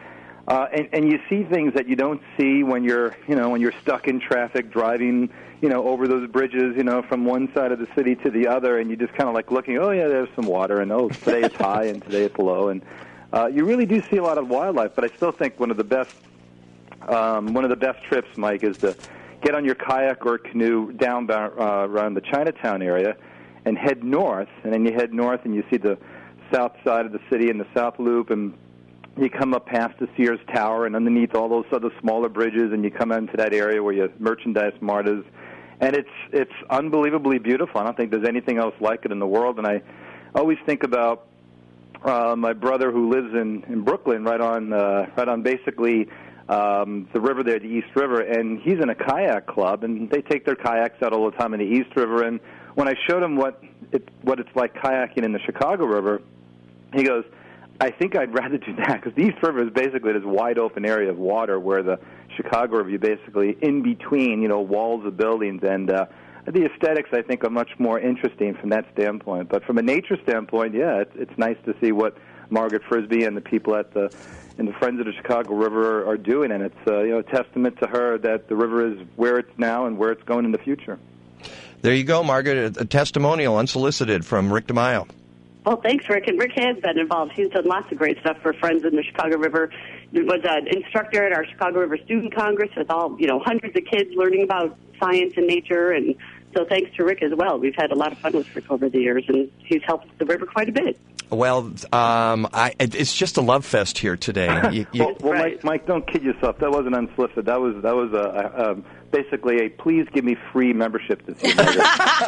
And you see things that you don't see when you're stuck in traffic driving, over those bridges, from one side of the city to the other, and you just kind of like looking, oh yeah, there's some water, and oh, today it's high and today it's low, and you really do see a lot of wildlife. But I still think one of the best trips, Mike, is to get on your kayak or canoe down around the Chinatown area and head north, and then you head north and you see the south side of the city and the South Loop, and you come up past the Sears Tower and underneath all those other smaller bridges, and you come into that area where your Merchandise Mart is, and it's unbelievably beautiful. I don't think there's anything else like it in the world, and I always think about my brother who lives in Brooklyn, right on basically the river there, the East River, and he's in a kayak club, and they take their kayaks out all the time in the East River. And when I showed him what it's like kayaking in the Chicago River, he goes, I think I'd rather do that, because the East River is basically this wide open area of water where the Chicago River, you're basically in between, walls of buildings, and the aesthetics, I think, are much more interesting from that standpoint. But from a nature standpoint, yeah, it's nice to see what Margaret Frisbee and the people and the Friends of the Chicago River are doing, and it's a testament to her that the river is where it's now and where it's going in the future. There you go, Margaret, a testimonial unsolicited from Rick DeMaio. Well, thanks, Rick. And Rick has been involved. He's done lots of great stuff for Friends in the Chicago River. He was an instructor at our Chicago River Student Congress with all, hundreds of kids learning about science and nature. And so thanks to Rick as well. We've had a lot of fun with Rick over the years, and he's helped the river quite a bit. Well, it's just a love fest here today. Well, Mike, don't kid yourself. That wasn't unsolicited. That was basically a please give me free membership to see Margaret.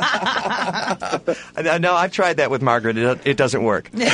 No, I've tried that with Margaret. It doesn't work. Nope,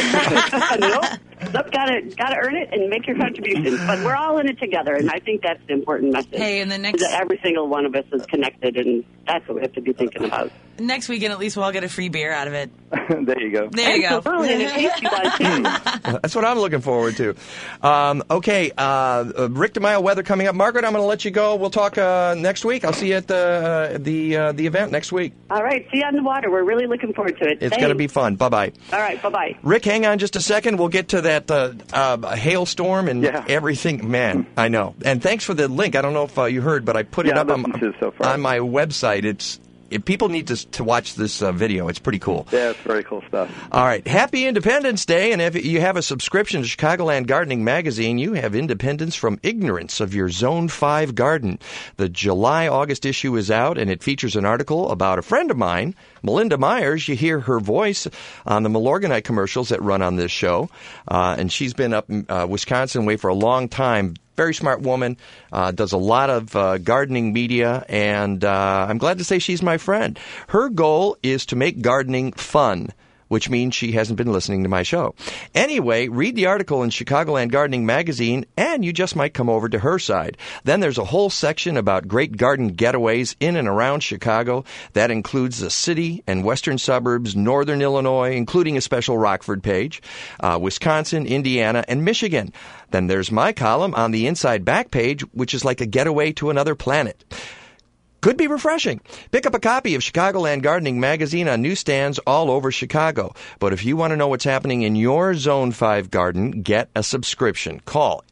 gotta earn it and make your contributions. But we're all in it together, and I think that's the important message. Hey, and the next that every single one of us is connected, and that's what we have to be thinking about. Next weekend, at least we'll all get a free beer out of it. There you go. There you go. Absolutely, and it tastes good too. That's what I'm looking forward to. Okay, Rick DeMaio weather coming up. Margaret, I'm going to let you go. We'll talk next week. I'll see you at the event next week. All right, see you on the water. We're really looking forward to it. It's going to be fun. Bye-bye. All right, bye-bye. Rick, hang on just a second. We'll get to that hailstorm and everything. Man, I know. And thanks for the link. I don't know if you heard, but I put it up on my website. People need to watch this video. It's pretty cool. Yeah, it's very cool stuff. All right. Happy Independence Day. And if you have a subscription to Chicagoland Gardening Magazine, you have independence from ignorance of your Zone 5 garden. The July-August issue is out, and it features an article about a friend of mine, Melinda Myers. You hear her voice on the Milorganite commercials that run on this show. And she's been up in Wisconsin way for a long time. Very smart woman, does a lot of gardening media, and I'm glad to say she's my friend. Her goal is to make gardening fun, which means she hasn't been listening to my show. Anyway, read the article in Chicagoland Gardening Magazine, and you just might come over to her side. Then there's a whole section about great garden getaways in and around Chicago. That includes the city and western suburbs, northern Illinois, including a special Rockford page, Wisconsin, Indiana, and Michigan. Then there's my column on the Inside Back page, which is like a getaway to another planet. Could be refreshing. Pick up a copy of Chicagoland Gardening Magazine on newsstands all over Chicago. But if you want to know what's happening in your Zone 5 garden, get a subscription. Call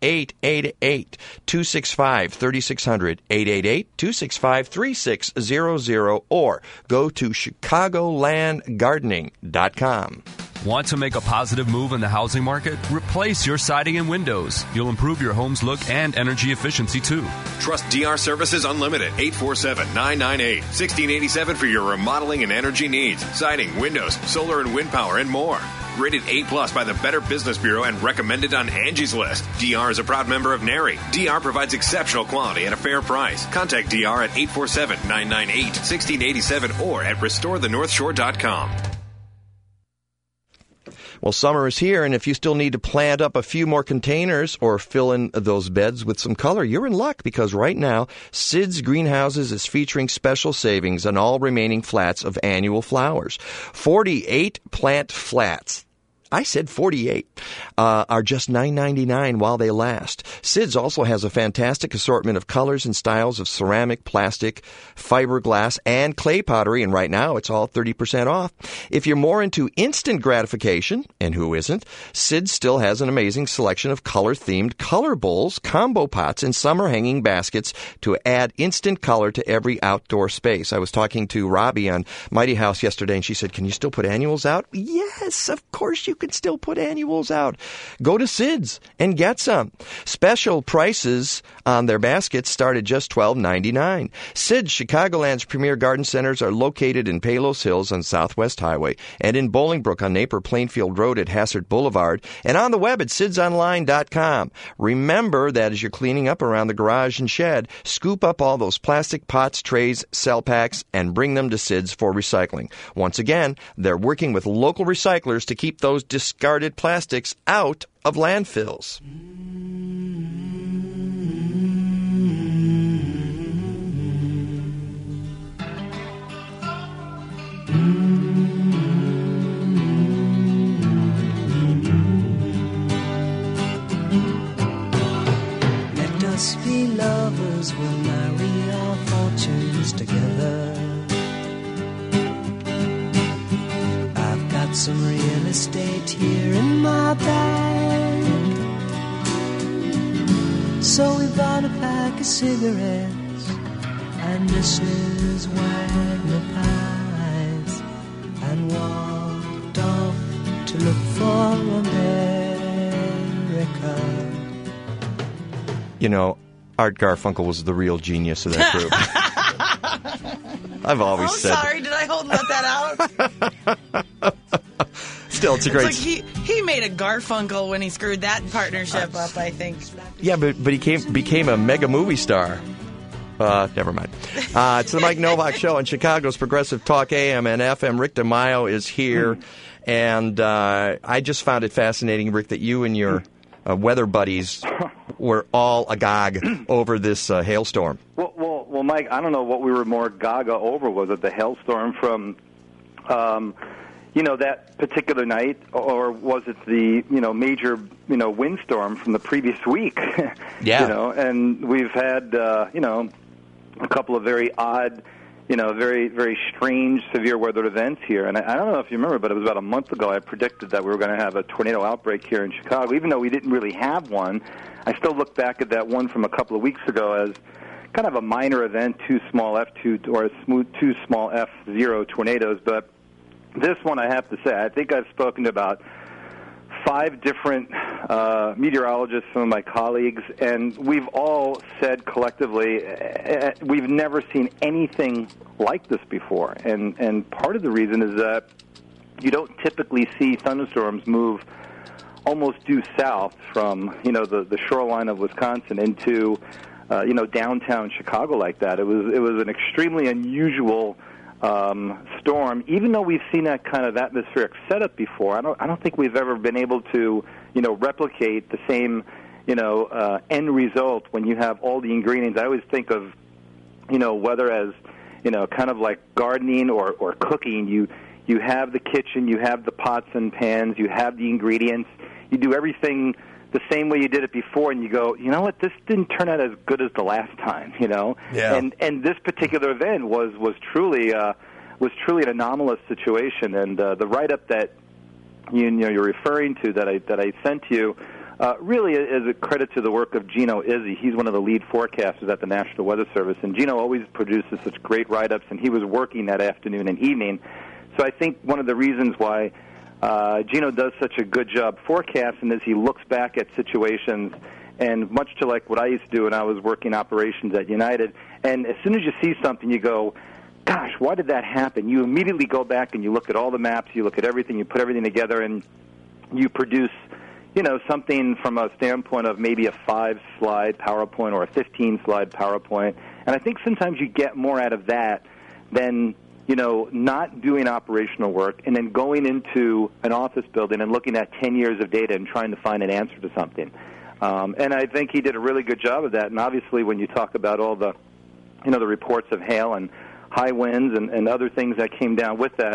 888-265-3600, 888-265-3600, or go to ChicagolandGardening.com. Want to make a positive move in the housing market? Replace your siding and windows. You'll improve your home's look and energy efficiency, too. Trust DR Services Unlimited, 847-998-1687 for your remodeling and energy needs. Siding, windows, solar and wind power, and more. Rated A+ by the Better Business Bureau and recommended on Angie's List. DR is a proud member of NARI. DR provides exceptional quality at a fair price. Contact DR at 847-998-1687 or at restorethenorthshore.com. Well, summer is here, and if you still need to plant up a few more containers or fill in those beds with some color, you're in luck, because right now, Sid's Greenhouses is featuring special savings on all remaining flats of annual flowers. 48 plant flats I said 48, are just $9.99 while they last. Sid's also has a fantastic assortment of colors and styles of ceramic, plastic, fiberglass, and clay pottery, and right now it's all 30% off. If you're more into instant gratification, and who isn't, Sid still has an amazing selection of color-themed color bowls, combo pots, and summer hanging baskets to add instant color to every outdoor space. I was talking to Robbie on Mighty House yesterday, and she said, can you still put annuals out? Yes, of course you can still put annuals out. Go to Sid's and get some. Special prices on their baskets start at just $12.99. Sid's, Chicagoland's premier garden centers, are located in Palos Hills on Southwest Highway and in Bolingbrook on Napier Plainfield Road at Hassert Boulevard and on the web at sidsonline.com. Remember that as you're cleaning up around the garage and shed, scoop up all those plastic pots, trays, cell packs, and bring them to Sid's for recycling. Once again, they're working with local recyclers to keep those discarded plastics out of landfills. Let us be lovers, we'll marry our fortunes together. I've got some real estate here in my bag, so we bought a pack of cigarettes and Mrs. Wagner pies and walked off to look for America. You know, Art Garfunkel was the real genius of that group. I've always said. Sorry, did I let that out? Still, it's a great. It's like he made a Garfunkel when he screwed that partnership up, I think. Yeah, but he became a mega movie star. Never mind. It's the Mike Novak Show on Chicago's Progressive Talk AM and FM. Rick DeMaio is here, and I just found it fascinating, Rick, that you and your weather buddies were all agog over this hailstorm. Well, Mike, I don't know what we were more gaga over. Was it the hailstorm from, that particular night, or was it the, major, windstorm from the previous week? Yeah. And we've had, a couple of very odd, very, very strange severe weather events here. And I don't know if you remember, but it was about a month ago I predicted that we were going to have a tornado outbreak here in Chicago. Even though we didn't really have one, I still look back at that one from a couple of weeks ago as kind of a minor event, two small F2 or two small F0 tornadoes. But this one, I have to say, I think I've spoken to about 5 different meteorologists, some of my colleagues, and we've all said collectively we've never seen anything like this before. And part of the reason is that you don't typically see thunderstorms move almost due south from, the shoreline of Wisconsin into, downtown Chicago like that. It was an extremely unusual storm. Even though we've seen that kind of atmospheric setup before, I don't think we've ever been able to, replicate the same, end result when you have all the ingredients. I always think of, weather as, kind of like gardening or cooking. You have the kitchen, you have the pots and pans, you have the ingredients. You do everything the same way you did it before, and you go, you know what, this didn't turn out as good as the last time, Yeah. And this particular event was truly an anomalous situation. And the write-up that you're referring to that I sent to you really is a credit to the work of Gino Izzi. He's one of the lead forecasters at the National Weather Service, and Gino always produces such great write-ups, and he was working that afternoon and evening. So I think one of the reasons why Gino does such a good job forecasting is he looks back at situations, and much to like what I used to do when I was working operations at United, and as soon as you see something, you go, gosh, why did that happen? You immediately go back and you look at all the maps, you look at everything, you put everything together, and you produce, something from a standpoint of maybe a 5-slide PowerPoint or a 15-slide PowerPoint. And I think sometimes you get more out of that than not doing operational work and then going into an office building and looking at 10 years of data and trying to find an answer to something. And I think he did a really good job of that. And obviously when you talk about all the, the reports of hail and high winds and other things that came down with that,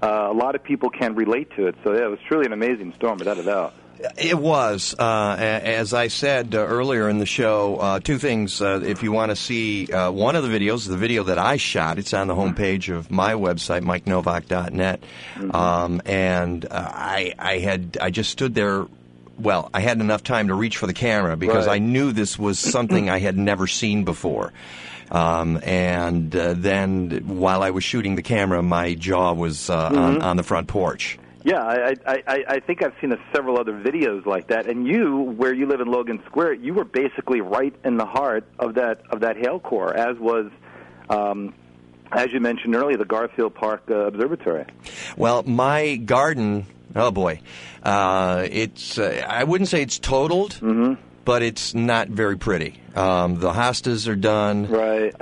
a lot of people can relate to it. So, yeah, it was truly an amazing storm, without a doubt. It was. As I said earlier in the show, two things. If you want to see one of the videos, the video that I shot, it's on the homepage of my website, MikeNovak.net. And I just stood there. Well, I had enough time to reach for the camera because I knew this was something I had never seen before. And then while I was shooting the camera, my jaw was on the front porch. Yeah, I think I've seen several other videos like that. And you, where you live in Logan Square, you were basically right in the heart of that hail core, as was, as you mentioned earlier, the Garfield Park Observatory. Well, my garden, oh boy, it's I wouldn't say it's totaled, but it's not very pretty. The hostas are done. Right.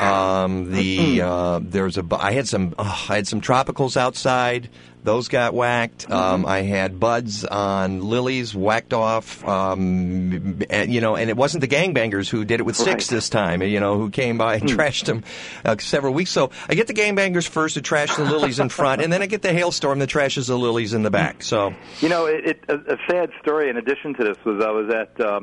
I had some tropicals outside. Those got whacked. I had buds on lilies whacked off. And it wasn't the gangbangers who did it with sticks this time. Who came by and trashed them several weeks. So I get the gangbangers first to trash the lilies in front, and then I get the hailstorm that trashes the lilies in the back. So a sad story. In addition to this, was I was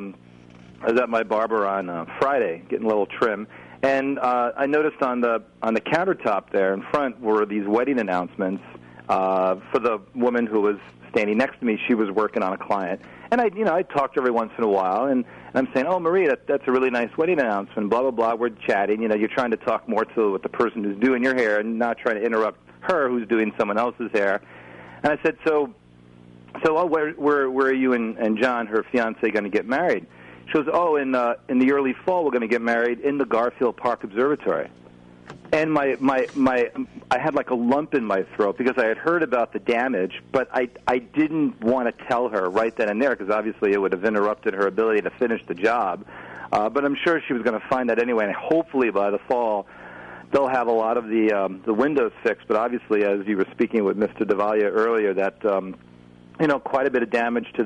at my barber on Friday getting a little trim, and I noticed on the countertop there in front were these wedding announcements. For the woman who was standing next to me, she was working on a client, and I talk to her every once in a while, and I'm saying, "Oh, Marie, that's a really nice wedding announcement." Blah blah blah. We're chatting. You're trying to talk more with the person who's doing your hair, and not trying to interrupt her who's doing someone else's hair. And I said, "So, where are you and John, her fiance, going to get married?" She goes, "Oh, in the early fall, we're going to get married in the Garfield Park Observatory." And I had like a lump in my throat because I had heard about the damage, but I didn't want to tell her right then and there because obviously it would have interrupted her ability to finish the job. But I'm sure she was going to find that anyway, and hopefully by the fall they'll have a lot of the windows fixed. But obviously, as you were speaking with Mr. Davalia earlier, that quite a bit of damage to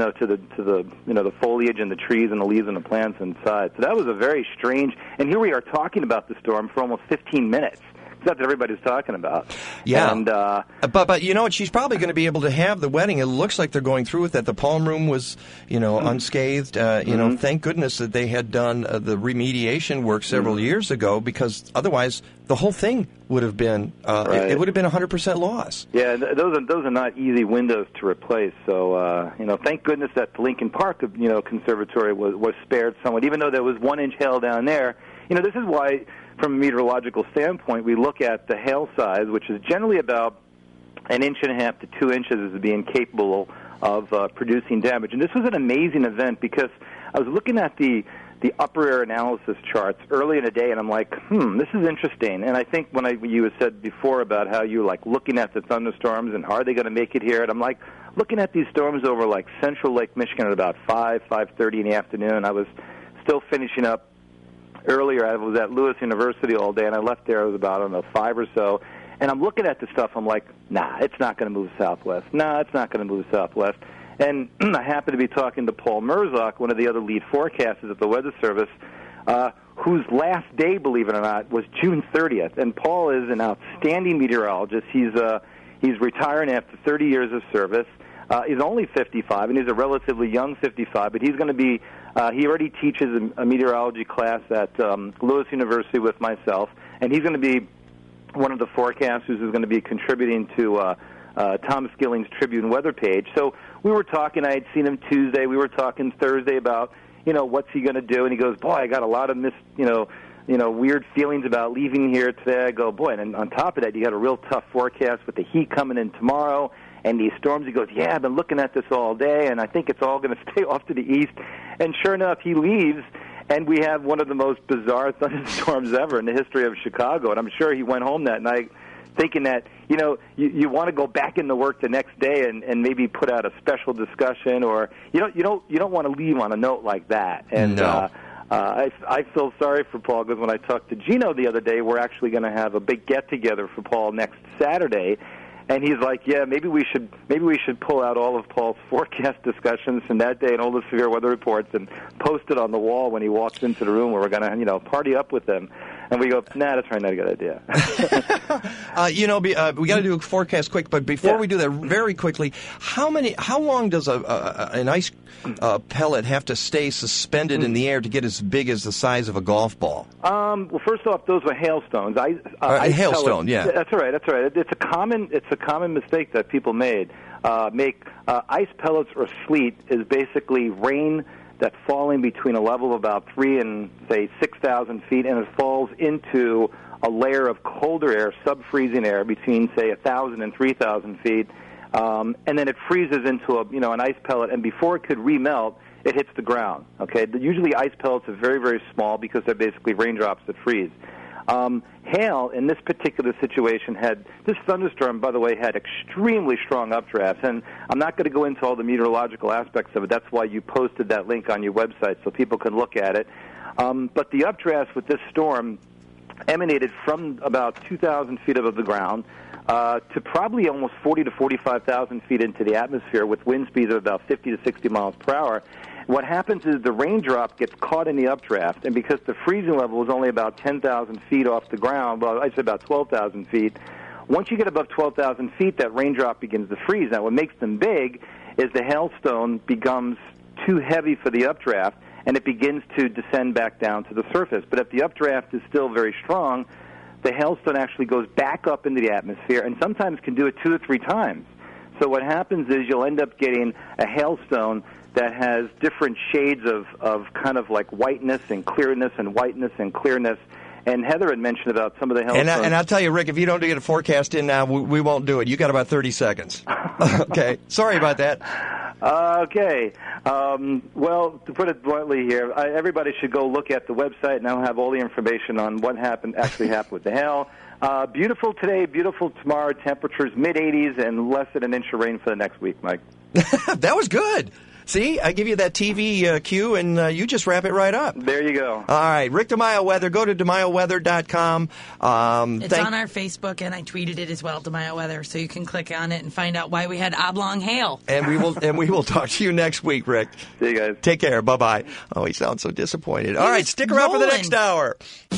the foliage and the trees and the leaves and the plants inside. So that was a very strange. And here we are talking about the storm for almost 15 minutes. That's what everybody's talking about. Yeah. And, but you know what? She's probably going to be able to have the wedding. It looks like they're going through with that. The palm room was, unscathed. Thank goodness that they had done the remediation work several years ago, because otherwise the whole thing would have been it would have been 100% loss. Yeah, those are not easy windows to replace. So thank goodness that the Lincoln Park Conservatory was spared somewhat, even though there was 1 inch hail down there. This is why, from a meteorological standpoint, we look at the hail size, which is generally about 1.5 to 2 inches, as being capable of producing damage. And this was an amazing event because I was looking at the upper air analysis charts early in the day, and I'm like, this is interesting. And I think when you had said before about how you're like looking at the thunderstorms and are they going to make it here, and I'm like looking at these storms over like central Lake Michigan at about 5:30 in the afternoon. I was still finishing up. Earlier, I was at Lewis University all day, and I left there. It was about, 5 or so. And I'm looking at the stuff. I'm like, nah, it's not going to move southwest. Nah, it's not going to move southwest. And I happened to be talking to Paul Merzak, one of the other lead forecasters at the Weather Service, whose last day, believe it or not, was June 30th. And Paul is an outstanding meteorologist. He's retiring after 30 years of service. He's only 55, and he's a relatively young 55, but he's going to be he already teaches a meteorology class at Lewis University with myself, and he's going to be one of the forecasters who's going to be contributing to Tom Skilling's Tribune weather page. So we were talking. I had seen him Tuesday. We were talking Thursday about, what's he going to do, and he goes, boy, I got a lot of weird feelings about leaving here today. I go, boy, and on top of that, you got a real tough forecast with the heat coming in tomorrow and these storms. He goes, yeah, I've been looking at this all day, and I think it's all going to stay off to the east. And sure enough, he leaves, and we have one of the most bizarre thunderstorms ever in the history of Chicago. And I'm sure he went home that night thinking that, you want to go back into work the next day and maybe put out a special discussion, or you don't want to leave on a note like that. And no. I feel sorry for Paul, because when I talked to Gino the other day, we're actually going to have a big get-together for Paul next Saturday. And he's like, yeah, maybe we should pull out all of Paul's forecast discussions from that day and all the severe weather reports and post it on the wall when he walks into the room where we're going to, party up with him. And we go, nah, that's probably not a good idea. We got to do a forecast quick, but before we do that, very quickly, how long does an ice pellet have to stay suspended in the air to get as big as the size of a golf ball? Well, first off, those were hailstones. Ice hailstone, pellets, yeah. That's all right. It's a common mistake that people made. Ice pellets or sleet is basically rain that's falling between a level of about 3 and, say, 6,000 feet, and it falls into a layer of colder air, sub-freezing air, between, say, 1,000 and 3,000 feet, and then it freezes into an ice pellet, and before it could remelt, it hits the ground. Okay, usually ice pellets are very, very small because they're basically raindrops that freeze. Hail, in this particular situation, this thunderstorm, by the way, had extremely strong updrafts, and I'm not going to go into all the meteorological aspects of it. That's why you posted that link on your website so people can look at it. But the updrafts with this storm emanated from about 2,000 feet above the ground to probably almost 40 to 45,000 feet into the atmosphere with wind speeds of about 50 to 60 miles per hour. What happens is the raindrop gets caught in the updraft, and because the freezing level is only about 10,000 feet off the ground, well, I'd say about 12,000 feet, once you get above 12,000 feet, that raindrop begins to freeze. Now, what makes them big is the hailstone becomes too heavy for the updraft, and it begins to descend back down to the surface. But if the updraft is still very strong, the hailstone actually goes back up into the atmosphere and sometimes can do it 2 or 3 times. So what happens is you'll end up getting a hailstone that has different shades of kind of like whiteness and clearness and whiteness and clearness. And Heather had mentioned about some of the hailstones. And I'll tell you, Rick, if you don't get a forecast in now, we won't do it. You got about 30 seconds. Okay. Sorry about that. Okay. Well, to put it bluntly here, everybody should go look at the website, and I'll have all the information on what actually happened with the hail. Beautiful today, beautiful tomorrow, temperatures mid-80s, and less than an inch of rain for the next week, Mike. That was good. See, I give you that TV cue, and you just wrap it right up. There you go. All right, Rick DeMaio Weather. Go to DeMaioWeather.com. It's on our Facebook, and I tweeted it as well, DeMaio Weather, so you can click on it and find out why we had oblong hail. And we will talk to you next week, Rick. See you guys. Take care. Bye-bye. Oh, he sounds so disappointed. All right, stick around for the next hour.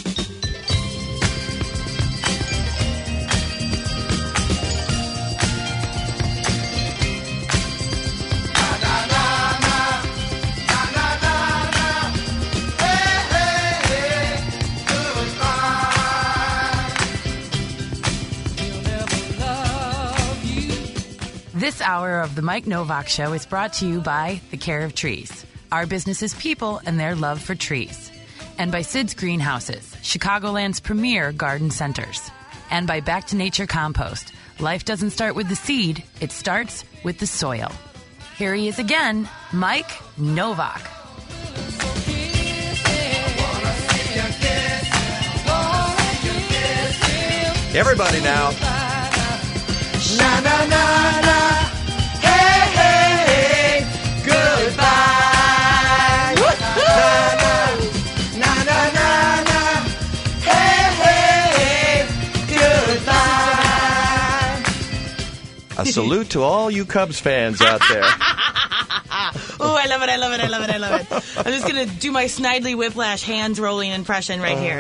This hour of the Mike Novak Show is brought to you by The Care of Trees, our business's people and their love for trees. And by Sid's Greenhouses, Chicagoland's premier garden centers. And by Back to Nature Compost. Life doesn't start with the seed, it starts with the soil. Here he is again, Mike Novak. Everybody now. Na na na na, hey hey hey, goodbye. Na na na na na, hey hey hey, goodbye. A salute to all you Cubs fans out there. Oh, I love it, I love it, I love it, I love it. I'm just going to do my Snidely Whiplash hands rolling impression right here.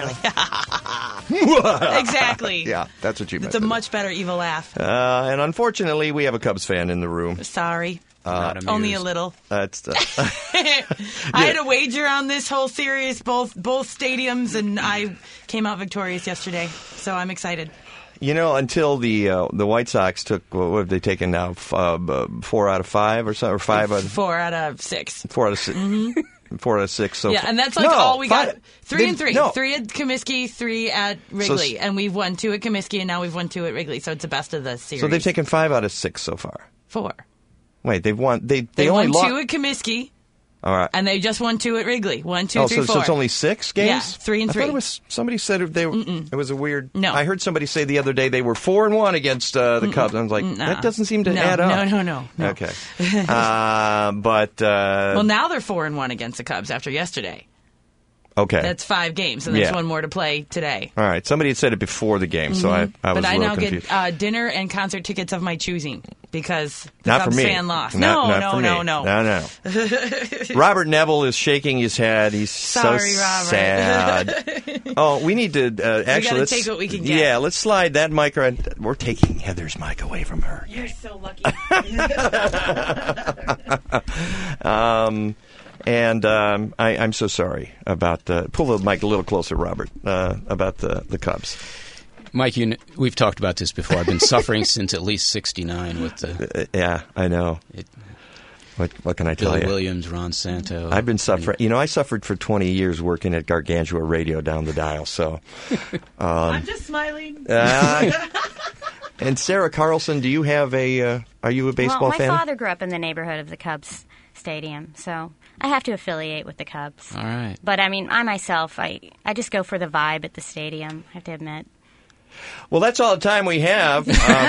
Exactly. Yeah, that's what you meant. It's a much better evil laugh. And unfortunately, we have a Cubs fan in the room. Sorry. Only a little. That's I had a wager on this whole series, both stadiums, and I came out victorious yesterday, so I'm excited. You know, until the White Sox took, what have they taken now? 4 out of 5 or so, or 5 out of 4 out of 6. 4 out of 6. Mm-hmm. 4 out of 6. So yeah, and that's like all we got. 3 and 3. No. 3 at Comiskey, 3 at Wrigley, and we've won 2 at Comiskey, and now we've won 2 at Wrigley. So it's the best of the series. So they've taken 5 out of 6 so far. 4. Wait, they've won. They only won 2 at Comiskey. All right. And they just won 2 at Wrigley. 1, 2, 3, 4. So it's only 6 games? Yeah, 3 and 3. I thought it was, somebody said it was a weird... No. I heard somebody say the other day they were 4-1 against the Cubs. I was like, that doesn't seem to add up. No. Okay. But... well, now they're 4-1 against the Cubs after yesterday. Okay. That's 5 games, and there's one more to play today. All right. Somebody had said it before the game, so I was a little confused. But I now get dinner and concert tickets of my choosing. because the Not Cubs for me. fan lost. Not No. for me. No. Robert Neville is shaking his head. He's Sorry, so Robert. sad. Oh, we need to actually. Let's take what we can get. Yeah, let's slide that mic around. We're taking Heather's mic away from her. You're so lucky. I'm so sorry about pull the mic a little closer, Robert, about the Cubs. Mike, we've talked about this before. I've been suffering since at least '69 with the. Yeah, I know. What can I tell you? Bill Williams, Ron Santo. I've been suffering. I suffered for 20 years working at Gargantua Radio down the dial. So I'm just smiling. And Sarah Carlson, do you have are you a baseball fan? My father grew up in the neighborhood of the Cubs stadium, so I have to affiliate with the Cubs. All right. But I mean, I myself, I just go for the vibe at the stadium, I have to admit. Well, that's all the time we have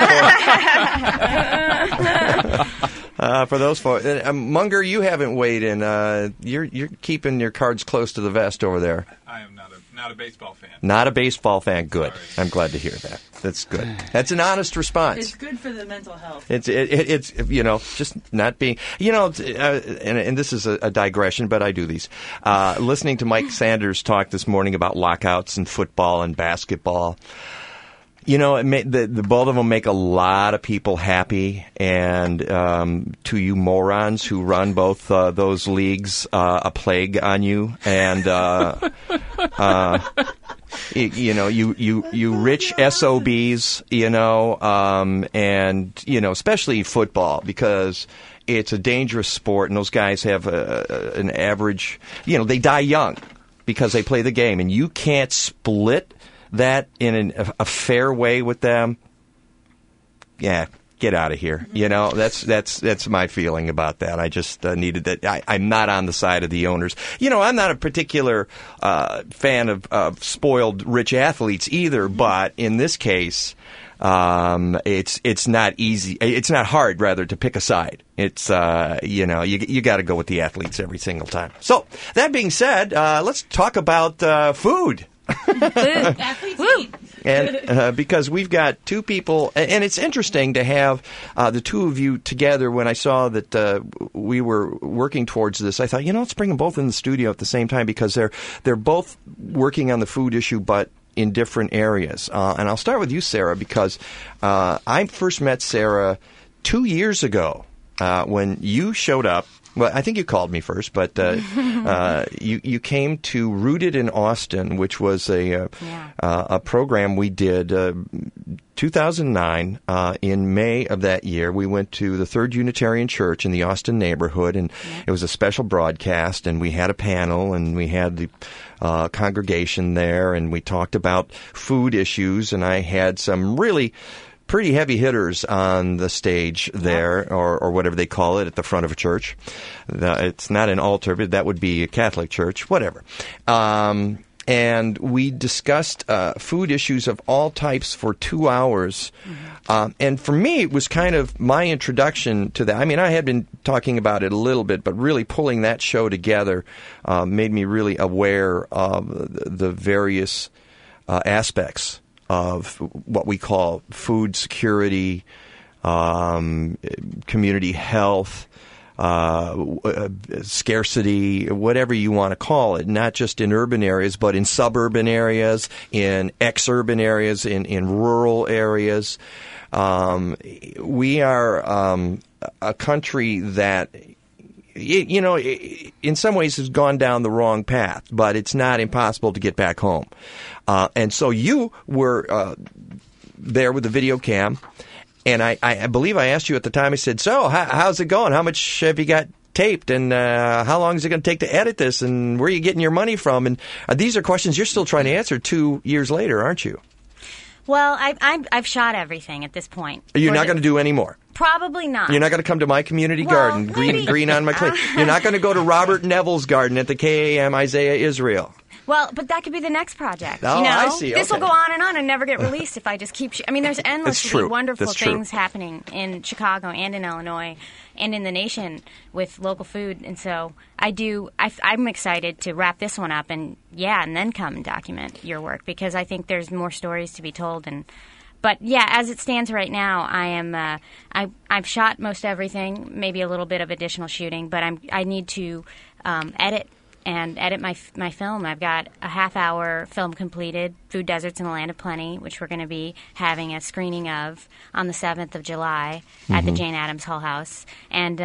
for those folks. Munger, you haven't weighed in. You're keeping your cards close to the vest over there. I am not a baseball fan. Not a baseball fan. Good. I'm glad to hear that. That's good. That's an honest response. It's good for the mental health. It's just not being and this is a digression, but I do these. Listening to Mike Sanders talk this morning about lockouts and football and basketball. The both of them make a lot of people happy, and to you morons who run both those leagues, a plague on you, and you rich SOBs, and especially football, because it's a dangerous sport, and those guys have an average. They die young because they play the game, and you can't split that in a fair way with them. Yeah, get out of here. That's my feeling about that. I just needed that. I'm not on the side of the owners. I'm not a particular fan of spoiled rich athletes either, but in this case, it's not easy. It's not hard, rather, to pick a side. It's you got to go with the athletes every single time. So that being said, let's talk about food. And because we've got two people, and it's interesting to have the two of you together. When I saw that we were working towards this, I thought, let's bring them both in the studio at the same time, because they're both working on the food issue, but in different areas. And I'll start with you, Sarah, because I first met Sarah 2 years ago when you showed up. Well, I think you called me first, but you came to Rooted in Austin, which was a program we did 2009. In May of that year, we went to the Third Unitarian Church in the Austin neighborhood, and it was a special broadcast, and we had a panel, and we had the congregation there, and we talked about food issues, and I had some really pretty heavy hitters on the stage there, or whatever they call it, at the front of a church. It's not an altar, but that would be a Catholic church, whatever. And we discussed food issues of all types for 2 hours. And for me, it was kind of my introduction to that. I mean, I had been talking about it a little bit, but really pulling that show together made me really aware of the various aspects of what we call food security, community health, scarcity, whatever you want to call it, not just in urban areas, but in suburban areas, in ex-urban areas, in rural areas. We are a country that, in some ways has gone down the wrong path, but it's not impossible to get back home. And so you were there with the video cam, and I believe I asked you at the time, I said, so how's it going? How much have you got taped, and how long is it going to take to edit this, and where are you getting your money from? And these are questions you're still trying to answer 2 years later, aren't you? Well, I've shot everything at this point. Are you not going to do any more? Probably not. You're not going to come to my community garden, green on my clay. You're not going to go to Robert Neville's garden at the KAM Isaiah Israel. Well, but that could be the next project. Oh, I see. This will go on and never get released if I just keep. I mean, there's endlessly wonderful things happening in Chicago and in Illinois and in the nation with local food, and so I'm excited to wrap this one up and then come and document your work, because I think there's more stories to be told. But yeah, as it stands right now, I am. I've shot most everything, maybe a little bit of additional shooting, but I need to edit my film. I've got a half-hour film completed, Food Deserts in a Land of Plenty, which we're going to be having a screening of on the 7th of July at the Jane Addams Hull House, and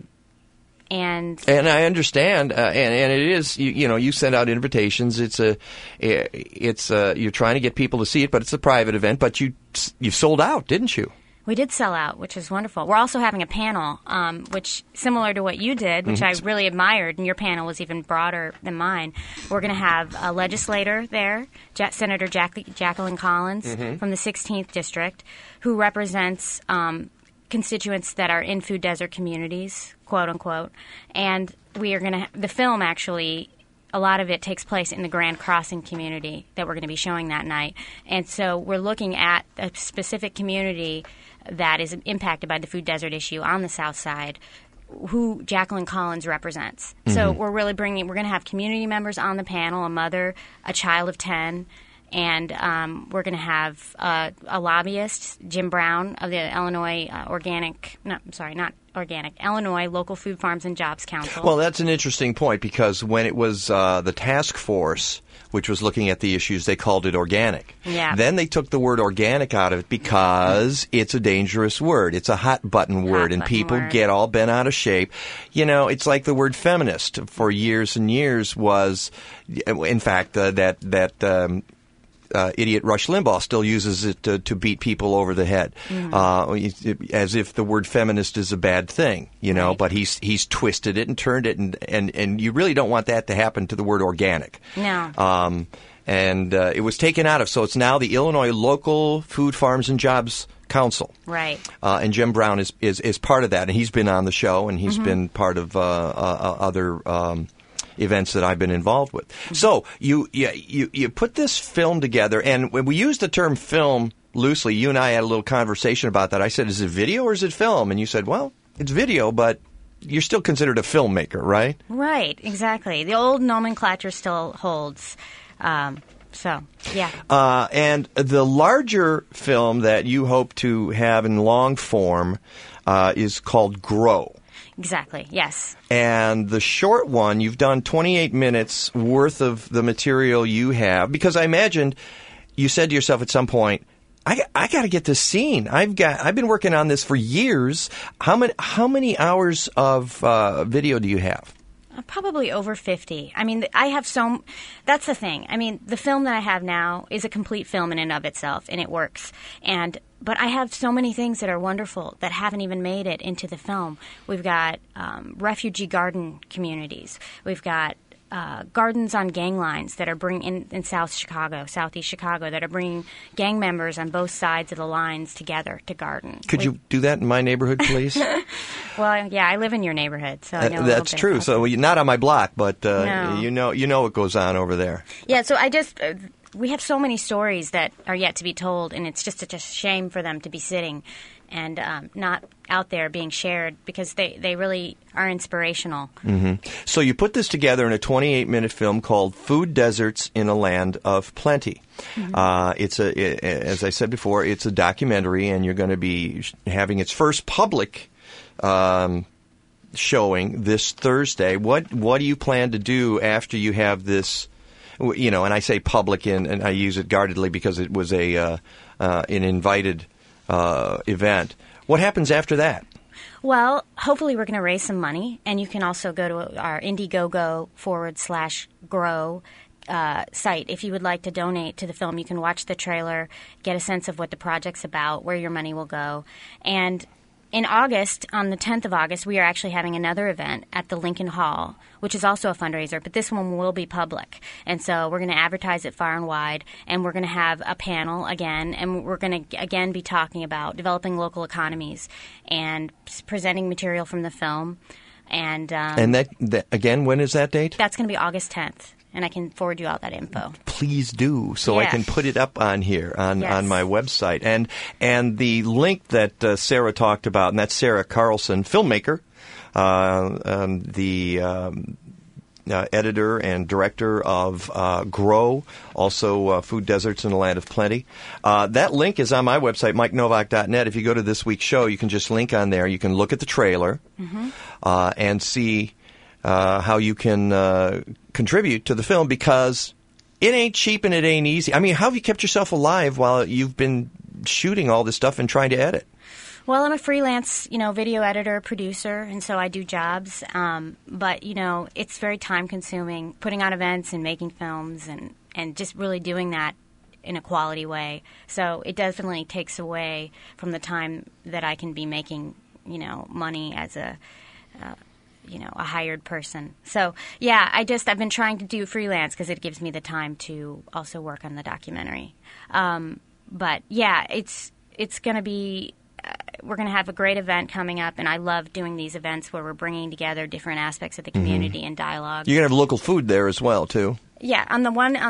I understand, and it is, you send out invitations. You're trying to get people to see it, but it's a private event. But you sold out, didn't you? We did sell out, which is wonderful. We're also having a panel, which similar to what you did, which I really admired, and your panel was even broader than mine. We're going to have a legislator there, Senator Jacqueline Collins from the 16th District, who represents constituents that are in food desert communities, quote unquote, and we are going to the film actually, a lot of it takes place in the Grand Crossing community that we're going to be showing that night, and so we're looking at a specific community that is impacted by the food desert issue on the South Side, who Jacqueline Collins represents. So we're really we're going to have community members on the panel, a mother, a child of 10. And we're going to have a lobbyist, Jim Brown of the Illinois Illinois Local Food Farms and Jobs Council. Well, that's an interesting point, because when it was the task force, which was looking at the issues, they called it organic. Yeah. Then they took the word organic out of it because it's a dangerous word. It's a hot-button word, and people get all bent out of shape. It's like the word feminist for years and years was, in fact, idiot Rush Limbaugh still uses it to beat people over the head, as if the word feminist is a bad thing, right. But he's twisted it and turned it, and you really don't want that to happen to the word organic. No. And it was taken out of, so it's now the Illinois Local Food Farms and Jobs Council. Right. And Jim Brown is part of that, and he's been on the show, and he's been part of other events that I've been involved with. So you put this film together, and when we use the term film loosely, you and I had a little conversation about that. I said, is it video or is it film? And you said, well, it's video, but you're still considered a filmmaker, right? Right, exactly. The old nomenclature still holds. So, yeah. And the larger film that you hope to have in long form is called Grow. Exactly, yes. And the short one, you've done 28 minutes worth of the material you have, because I imagined you said to yourself at some point, I got to get this seen. I've been working on this for years. How many hours of video do you have? Probably over 50. I mean, I have that's the thing. I mean, the film that I have now is a complete film in and of itself, and it works. But I have so many things that are wonderful that haven't even made it into the film. We've got refugee garden communities. We've got gardens on gang lines that are bringing in Southeast Chicago, that are bringing gang members on both sides of the lines together to garden. Could you do that in my neighborhood, please? Well, yeah, I live in your neighborhood, so I know. That's true. So not on my block, but no. you know what goes on over there. Yeah. So we have so many stories that are yet to be told, and it's just such a shame for them to be sitting and not out there being shared, because they really are inspirational. So you put this together in a 28-minute film called Food Deserts in a Land of Plenty. As I said before, it's a documentary, and you're going to be having its first public showing this Thursday. What do you plan to do after you have this? And I say public, and I use it guardedly because it was an invited event. What happens after that? Well, hopefully we're going to raise some money, and you can also go to our Indiegogo/Grow site. If you would like to donate to the film, you can watch the trailer, get a sense of what the project's about, where your money will go. And in August, on the 10th of August, we are actually having another event at the Lincoln Hall, which is also a fundraiser, but this one will be public. And so we're going to advertise it far and wide, and we're going to have a panel again, and we're going to again be talking about developing local economies and presenting material from the film. And that again, when is that date? That's going to be August 10th. And I can forward you all that info. Please do, so I can put it up on here on my website. And the link that Sarah talked about, and that's Sarah Carlson, filmmaker. editor and director of Grow, also Food Deserts in the Land of Plenty. That link is on my website, MikeNovak.net. If you go to this week's show, you can just link on there. You can look at the trailer and see how you can contribute to the film, because it ain't cheap and it ain't easy. I mean, how have you kept yourself alive while you've been shooting all this stuff and trying to edit? Well, I'm a freelance, video editor, producer, and so I do jobs. But, it's very time-consuming, putting on events and making films and just really doing that in a quality way. So it definitely takes away from the time that I can be making, money as a hired person. So, yeah, I've been trying to do freelance because it gives me the time to also work on the documentary. But, yeah, it's going to be... we're going to have a great event coming up, and I love doing these events where we're bringing together different aspects of the community and dialogue. You're going to have local food there as well, too. Yeah, on the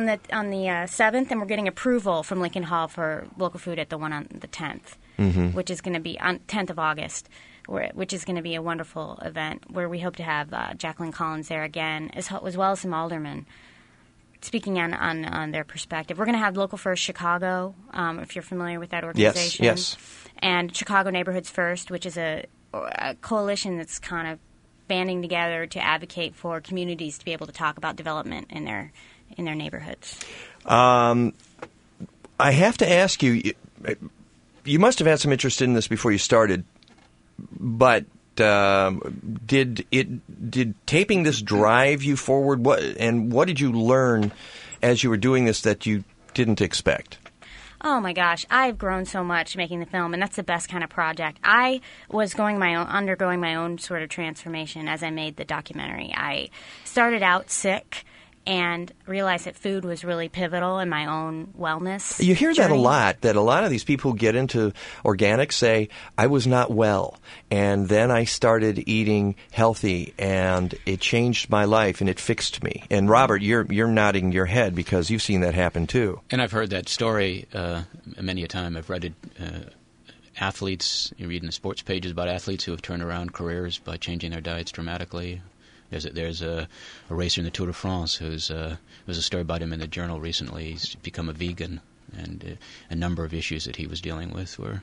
7th, and we're getting approval from Lincoln Hall for local food at the one on the 10th, which is going to be on 10th of August, which is going to be a wonderful event where we hope to have Jacqueline Collins there again, as well as some aldermen, speaking on their perspective. We're going to have Local First Chicago, if you're familiar with that organization. Yes. And Chicago Neighborhoods First, which is a coalition that's kind of banding together to advocate for communities to be able to talk about development in their neighborhoods. I have to ask you, you must have had some interest in this before you started, but did taping this drive you forward? What did you learn as you were doing this that you didn't expect? Oh my gosh, I've grown so much making the film, and that's the best kind of project. I was undergoing my own sort of transformation as I made the documentary. I started out sick and realized that food was really pivotal in my own wellness. You hear journey. that a lot, that a lot of these people who get into organic say, I was not well, and then I started eating healthy, and it changed my life, and it fixed me. And Robert, you're nodding your head because you've seen that happen too. And I've heard that story many a time. I've read it. Athletes, you read in the sports pages about athletes who have turned around careers by changing their diets dramatically. There's a racer in the Tour de France who's there was a story about him in the Journal recently. He's become a vegan, and a number of issues that he was dealing with were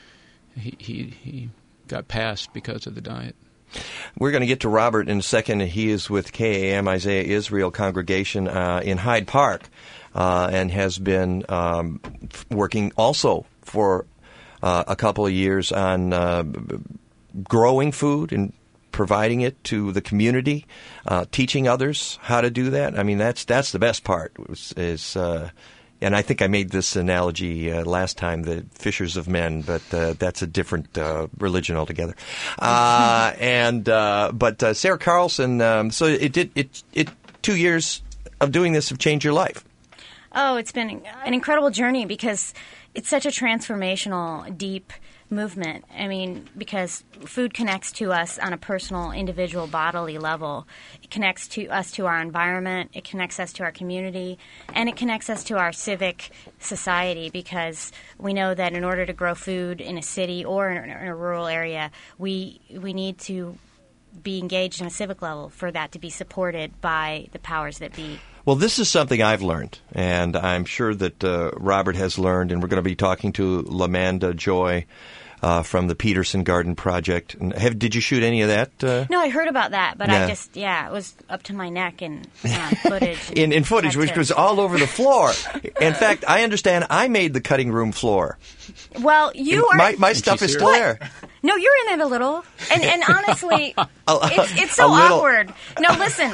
he got past because of the diet. We're going to get to Robert in a second. He is with KAM Isaiah Israel congregation in Hyde Park, and has been working also for a couple of years on growing food and providing it to the community, teaching others how to do that. I mean, that's the best part. And I think I made this analogy last time, the fishers of men, but that's a different religion altogether. But Sarah Carlson, so it 2 years of doing this have changed your life. Oh, it's been an incredible journey because it's such a transformational, deep movement. I mean, because food connects to us on a personal, individual, bodily level. It connects to us to our environment, it connects us to our community, and it connects us to our civic society, because we know that in order to grow food in a city or in a rural area, we need to be engaged on a civic level for that to be supported by the powers that be. Well, this is something I've learned, and I'm sure that Robert has learned, and we're going to be talking to LaManda Joy from the Peterson Garden Project. Did you shoot any of that? No, I heard about that, but I just, it was up to my neck in footage. in footage, which was all over the floor. In fact, I understand I made the cutting room floor. Well, you are... My stuff is still there. No, you're in it a little. And honestly, it's so awkward. No, listen.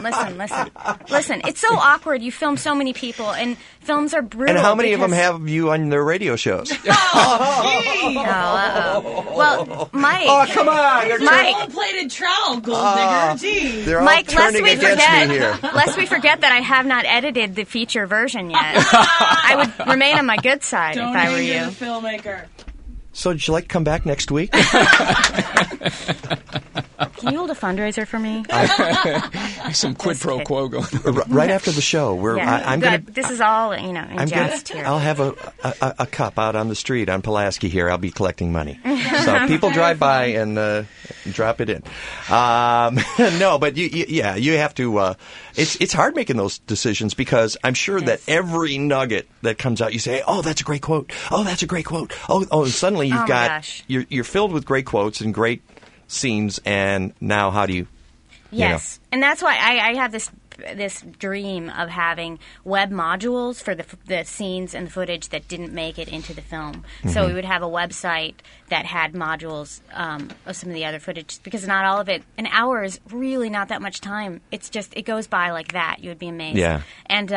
It's so awkward. You film so many people, and films are brutal. And how many of them have you on their radio shows? Well, Mike. Oh, come on. Mike. Gold-plated trowel, gold digger. Gee. They're all Mike, turning against me here. Lest we forget that I have not edited the feature version yet. I would remain on my good side if I were you. The filmmaker. So, would you like to come back next week? Can you hold a fundraiser for me? Some quid pro quo going on. Right after the show. This is all, in jest here. I'll have a cup out on the street on Pulaski here. I'll be collecting money. So people drive by and Drop it in. No, but you have to. It's hard making those decisions because I'm sure that every nugget that comes out, you say, "Oh, that's a great quote. Oh, that's a great quote. Oh," and suddenly you're filled with great quotes and great scenes. And now, how do you? Yes, and that's why I have this dream of having web modules for the scenes and the footage that didn't make it into the film. So we would have a website that had modules of some of the other footage, because not all of it. An hour is really not that much time. It's just, it goes by like that. You would be amazed. Yeah. And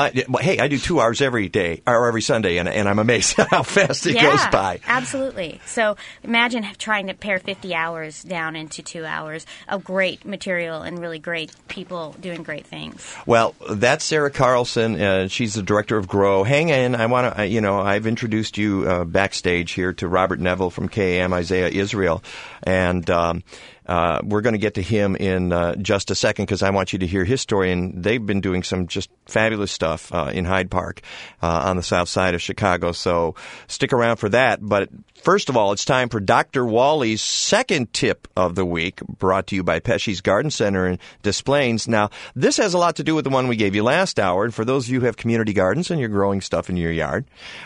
I do 2 hours every day or every Sunday, and I'm amazed at how fast it goes by. Absolutely. So imagine trying to pare 50 hours down into 2 hours of great material and really great people doing great things. Well, that's Sarah Carlson. She's the director of Grow. Hang in. I've introduced you backstage here to Robert Neville from KAM Isaiah Israel, and we're going to get to him in just a second because I want you to hear his story. And they've been doing some just fabulous stuff in Hyde Park on the south side of Chicago. So stick around for that. But first of all, it's time for Dr. Wally's second tip of the week, brought to you by Pesci's Garden Center in Des Plaines. Now, this has a lot to do with the one we gave you last hour. And for those of you who have community gardens and you're growing stuff in your yard,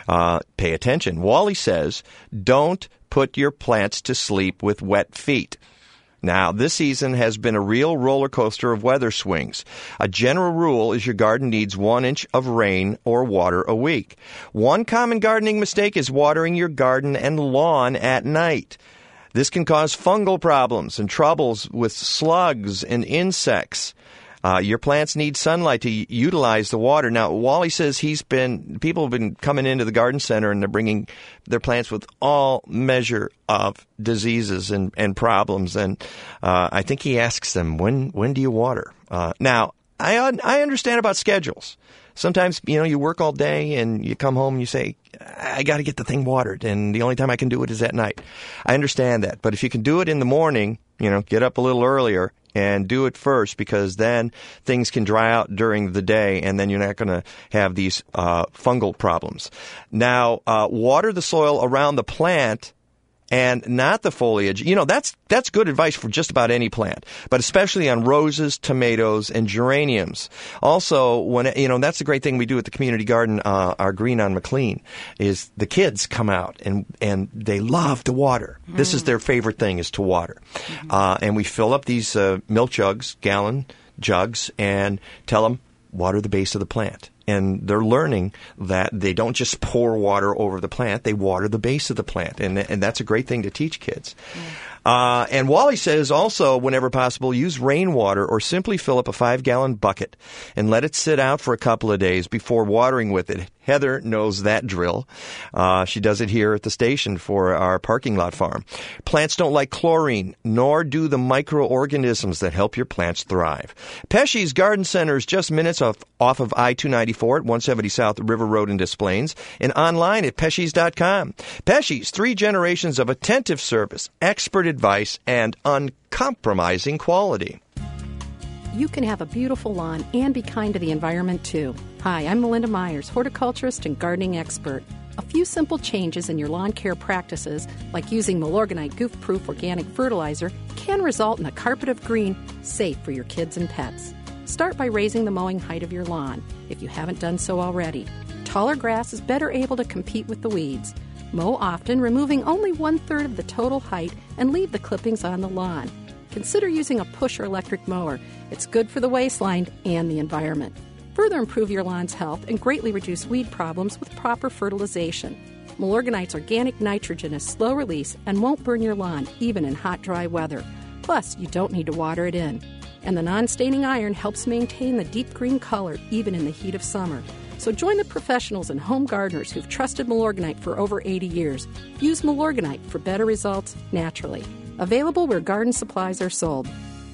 pay attention. Wally says, don't put your plants to sleep with wet feet. Now, this season has been a real roller coaster of weather swings. A general rule is your garden needs 1 inch of rain or water a week. One common gardening mistake is watering your garden and lawn at night. This can cause fungal problems and troubles with slugs and insects. Your plants need sunlight to utilize the water. Now, Wally says people have been coming into the garden center and they're bringing their plants with all measure of diseases and problems. And I think he asks them, when do you water? Now, I understand about schedules. Sometimes, you work all day and you come home and you say, I got to get the thing watered, and the only time I can do it is at night. I understand that. But if you can do it in the morning, get up a little earlier and do it first, because then things can dry out during the day, and then you're not going to have these fungal problems. Now, water the soil around the plant and not the foliage. That's good advice for just about any plant, but especially on roses, tomatoes, and geraniums. Also, that's the great thing we do at the community garden, our Green on McLean, is the kids come out and they love to water. This is their favorite thing, is to water. And we fill up these milk jugs, gallon jugs, and tell them, water the base of the plant. And they're learning that they don't just pour water over the plant, they water the base of the plant. And that's a great thing to teach kids. And Wally says also, whenever possible, use rainwater or simply fill up a 5-gallon bucket and let it sit out for a couple of days before watering with it. Heather knows that drill. She does it here at the station for our parking lot farm. Plants don't like chlorine, nor do the microorganisms that help your plants thrive. Pesci's Garden Center is just minutes off of I-294 at 170 South River Road in Des Plaines, and online at Pesci's.com. Pesci's, 3 generations of attentive service, expert advice, and uncompromising quality. You can have a beautiful lawn and be kind to the environment, too. Hi, I'm Melinda Myers, horticulturist and gardening expert. A few simple changes in your lawn care practices, like using Milorganite goof-proof organic fertilizer, can result in a carpet of green safe for your kids and pets. Start by raising the mowing height of your lawn, if you haven't done so already. Taller grass is better able to compete with the weeds. Mow often, removing only 1/3 of the total height, and leave the clippings on the lawn. Consider using a push or electric mower. It's good for the waistline and the environment. Further improve your lawn's health and greatly reduce weed problems with proper fertilization. Milorganite's organic nitrogen is slow release and won't burn your lawn, even in hot, dry weather. Plus, you don't need to water it in. And the non-staining iron helps maintain the deep green color even in the heat of summer. So join the professionals and home gardeners who've trusted Milorganite for over 80 years. Use Milorganite for better results naturally. Available where garden supplies are sold.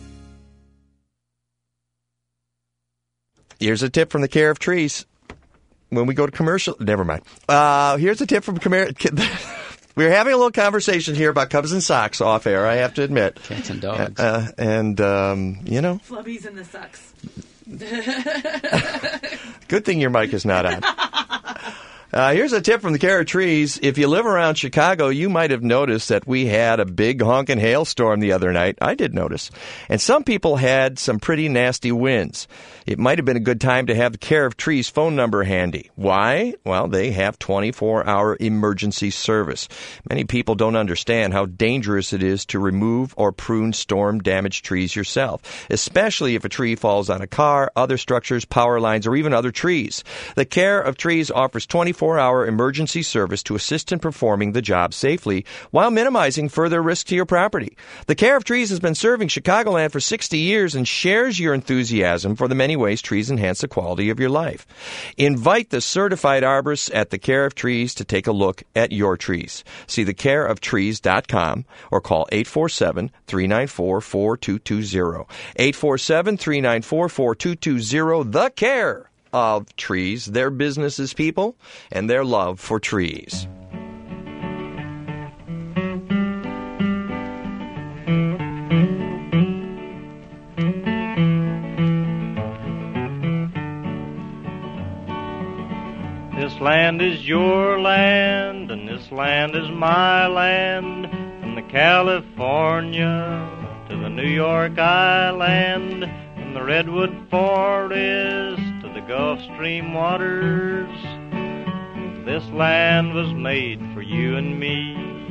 Here's a tip from the Care of Trees. When we go to commercial, never mind. Here's a tip from we're having a little conversation here about Cubs and Sox off air, I have to admit. Cats and dogs. Flubbies and the Sox. Good thing your mic is not on. Here's a tip from the Care of Trees. If you live around Chicago, you might have noticed that we had a big honking hailstorm the other night. I did notice. And some people had some pretty nasty winds. It might have been a good time to have the Care of Trees phone number handy. Why? Well, they have 24-hour emergency service. Many people don't understand how dangerous it is to remove or prune storm-damaged trees yourself, especially if a tree falls on a car, other structures, power lines, or even other trees. The Care of Trees offers 24-hour emergency service to assist in performing the job safely while minimizing further risk to your property. The Care of Trees has been serving Chicagoland for 60 years and shares your enthusiasm for the many ways trees enhance the quality of your life. Invite the certified arborists at the Care of Trees to take a look at your trees. See thecareoftrees.com or call 847-394-4220. 847-394-4220. The Care of Trees, their business is people and their love for trees. This land is your land, and this land is my land, from the California to the New York Island, from the Redwood Forest to the Gulf Stream waters. This land was made for you and me.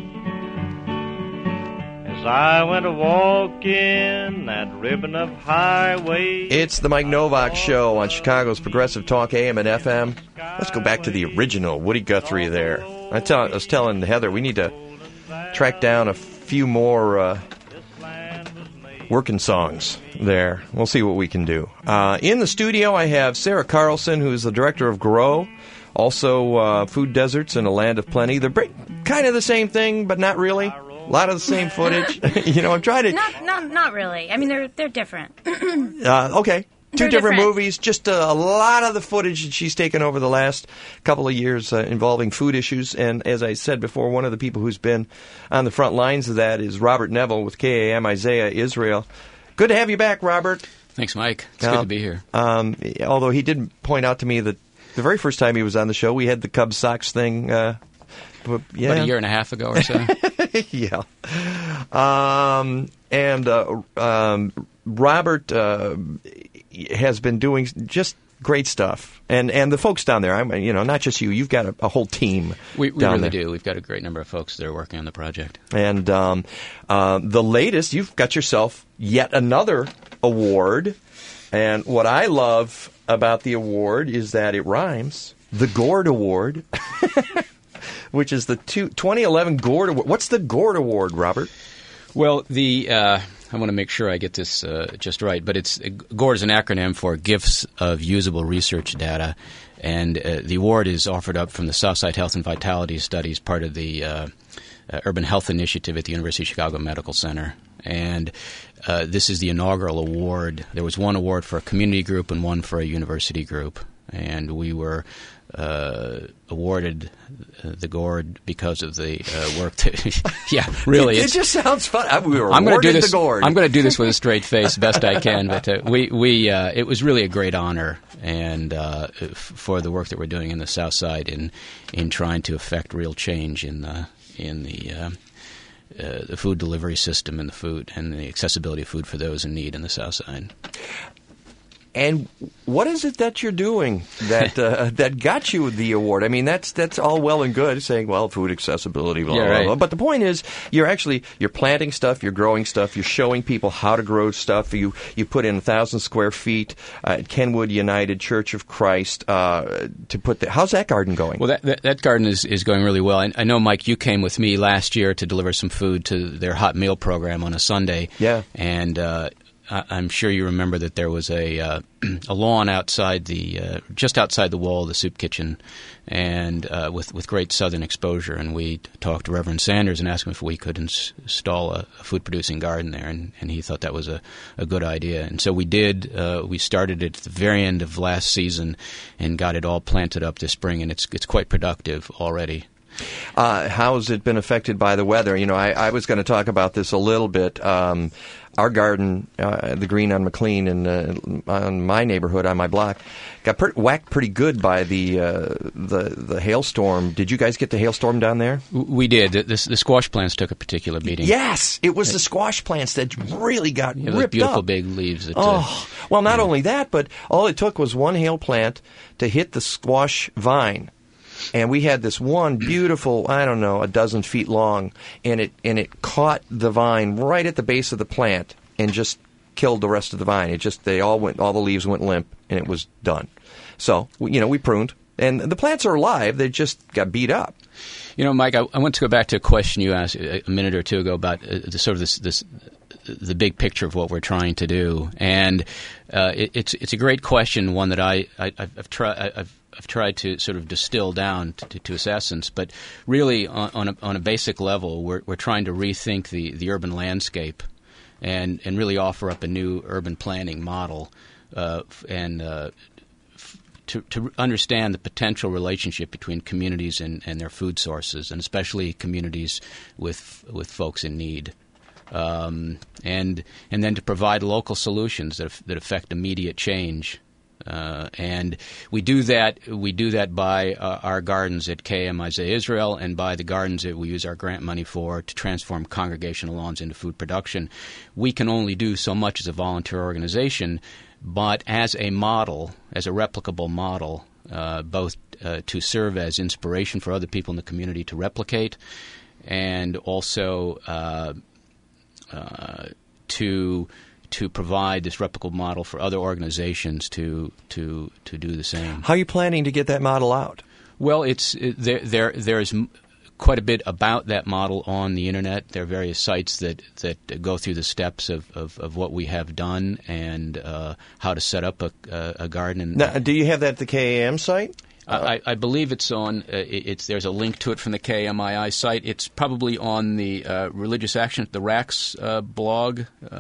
As I went a-walking that ribbon of highway. It's the Mike Novak Show on Chicago's Progressive Talk AM and FM. Let's go back to the original Woody Guthrie there. I was telling Heather we need to track down a few more working songs there. We'll see what we can do. In the studio, I have Sarah Carlson, who's the director of Grow. Also, Food Deserts and A Land of Plenty. They're kind of the same thing, but not really. A lot of the same footage. I'm trying to... Not really. I mean, they're different. Okay. Two different movies, just a lot of the footage that she's taken over the last couple of years involving food issues. And as I said before, one of the people who's been on the front lines of that is Robert Neville with KAM Isaiah Israel. Good to have you back, Robert. Thanks, Mike. It's good to be here. Although he did point out to me that the very first time he was on the show, we had the Cubs Sox thing. About a year and a half ago or so. Yeah. Robert has been doing just great stuff, and the folks down there. Not just you. You've got a whole team. We really do. We've got a great number of folks that are working on the project. And the latest, you've got yourself yet another award. And what I love about the award is that it rhymes. The Gord Award. Which is the 2011 Gord Award. What's the Gord Award, Robert? Well, I want to make sure I get this just right, but GORD is an acronym for Gifts of Usable Research Data, and the award is offered up from the Southside Health and Vitality Studies, part of the Urban Health Initiative at the University of Chicago Medical Center. And this is the inaugural award. There was one award for a community group and one for a university group, and we were awarded the GORD because of the work that... yeah, really. It just sounds fun. We were awarded the GORD. I'm going to do this with a straight face best I can, but it was really a great honor and for the work that we're doing in the South Side in trying to affect real change in the food delivery system and the food and the accessibility of food for those in need in the South Side. And what is it that you're doing that got you the award? I mean, that's all well and good saying, well, food accessibility, blah, blah, blah. But the point is, you're planting stuff, you're growing stuff, you're showing people how to grow stuff. You put in 1,000 square feet at Kenwood United Church of Christ to put how's that garden going? Well, that garden is going really well. I know, Mike, you came with me last year to deliver some food to their hot meal program on a Sunday. Yeah. And I'm sure you remember that there was a lawn outside just outside the wall of the soup kitchen, and with great southern exposure. And we talked to Reverend Sanders and asked him if we could install a food-producing garden there, and he thought that was a good idea. And so we did. We started at the very end of last season and got it all planted up this spring, and it's quite productive already. How's it been affected by the weather? You know, I was going to talk about this a little bit. Our garden, the green on McLean on my neighborhood, on my block, got whacked pretty good by the hailstorm. Did you guys get the hailstorm down there? We did. The squash plants took a particular beating. Yes, it was the squash plants that really got ripped those beautiful up. big leaves. Well, not only that, but all it took was one hail plant to hit the squash vine. And we had this one beautiful, I don't know, 12 feet long, and it caught the vine right at the base of the plant and just killed the rest of the vine. All the leaves went limp, and it was done. So, we pruned, and the plants are alive. They just got beat up. You know, Mike, I want to go back to a question you asked a minute or two ago about the big picture of what we're trying to do, and it's a great question, one that I've tried to sort of distill down to its essence, but really on a basic level, we're trying to rethink the urban landscape, and really offer up a new urban planning model, to understand the potential relationship between communities and their food sources, and especially communities with folks in need. And then to provide local solutions that affect immediate change. And we do that by our gardens at KM Isaiah Israel, and by the gardens that we use our grant money for to transform congregational lawns into food production. We can only do so much as a volunteer organization, but as a model, as a replicable model, both to serve as inspiration for other people in the community to replicate, and also to provide this replicable model for other organizations to do the same. How are you planning to get that model out? Well, there's quite a bit about that model on the internet. There are various sites that go through the steps of what we have done and how to set up a garden. Now, do you have that at the KAM site? I believe it's on. There's a link to it from the KMII site. It's probably on the Religious Action, the RACS blog.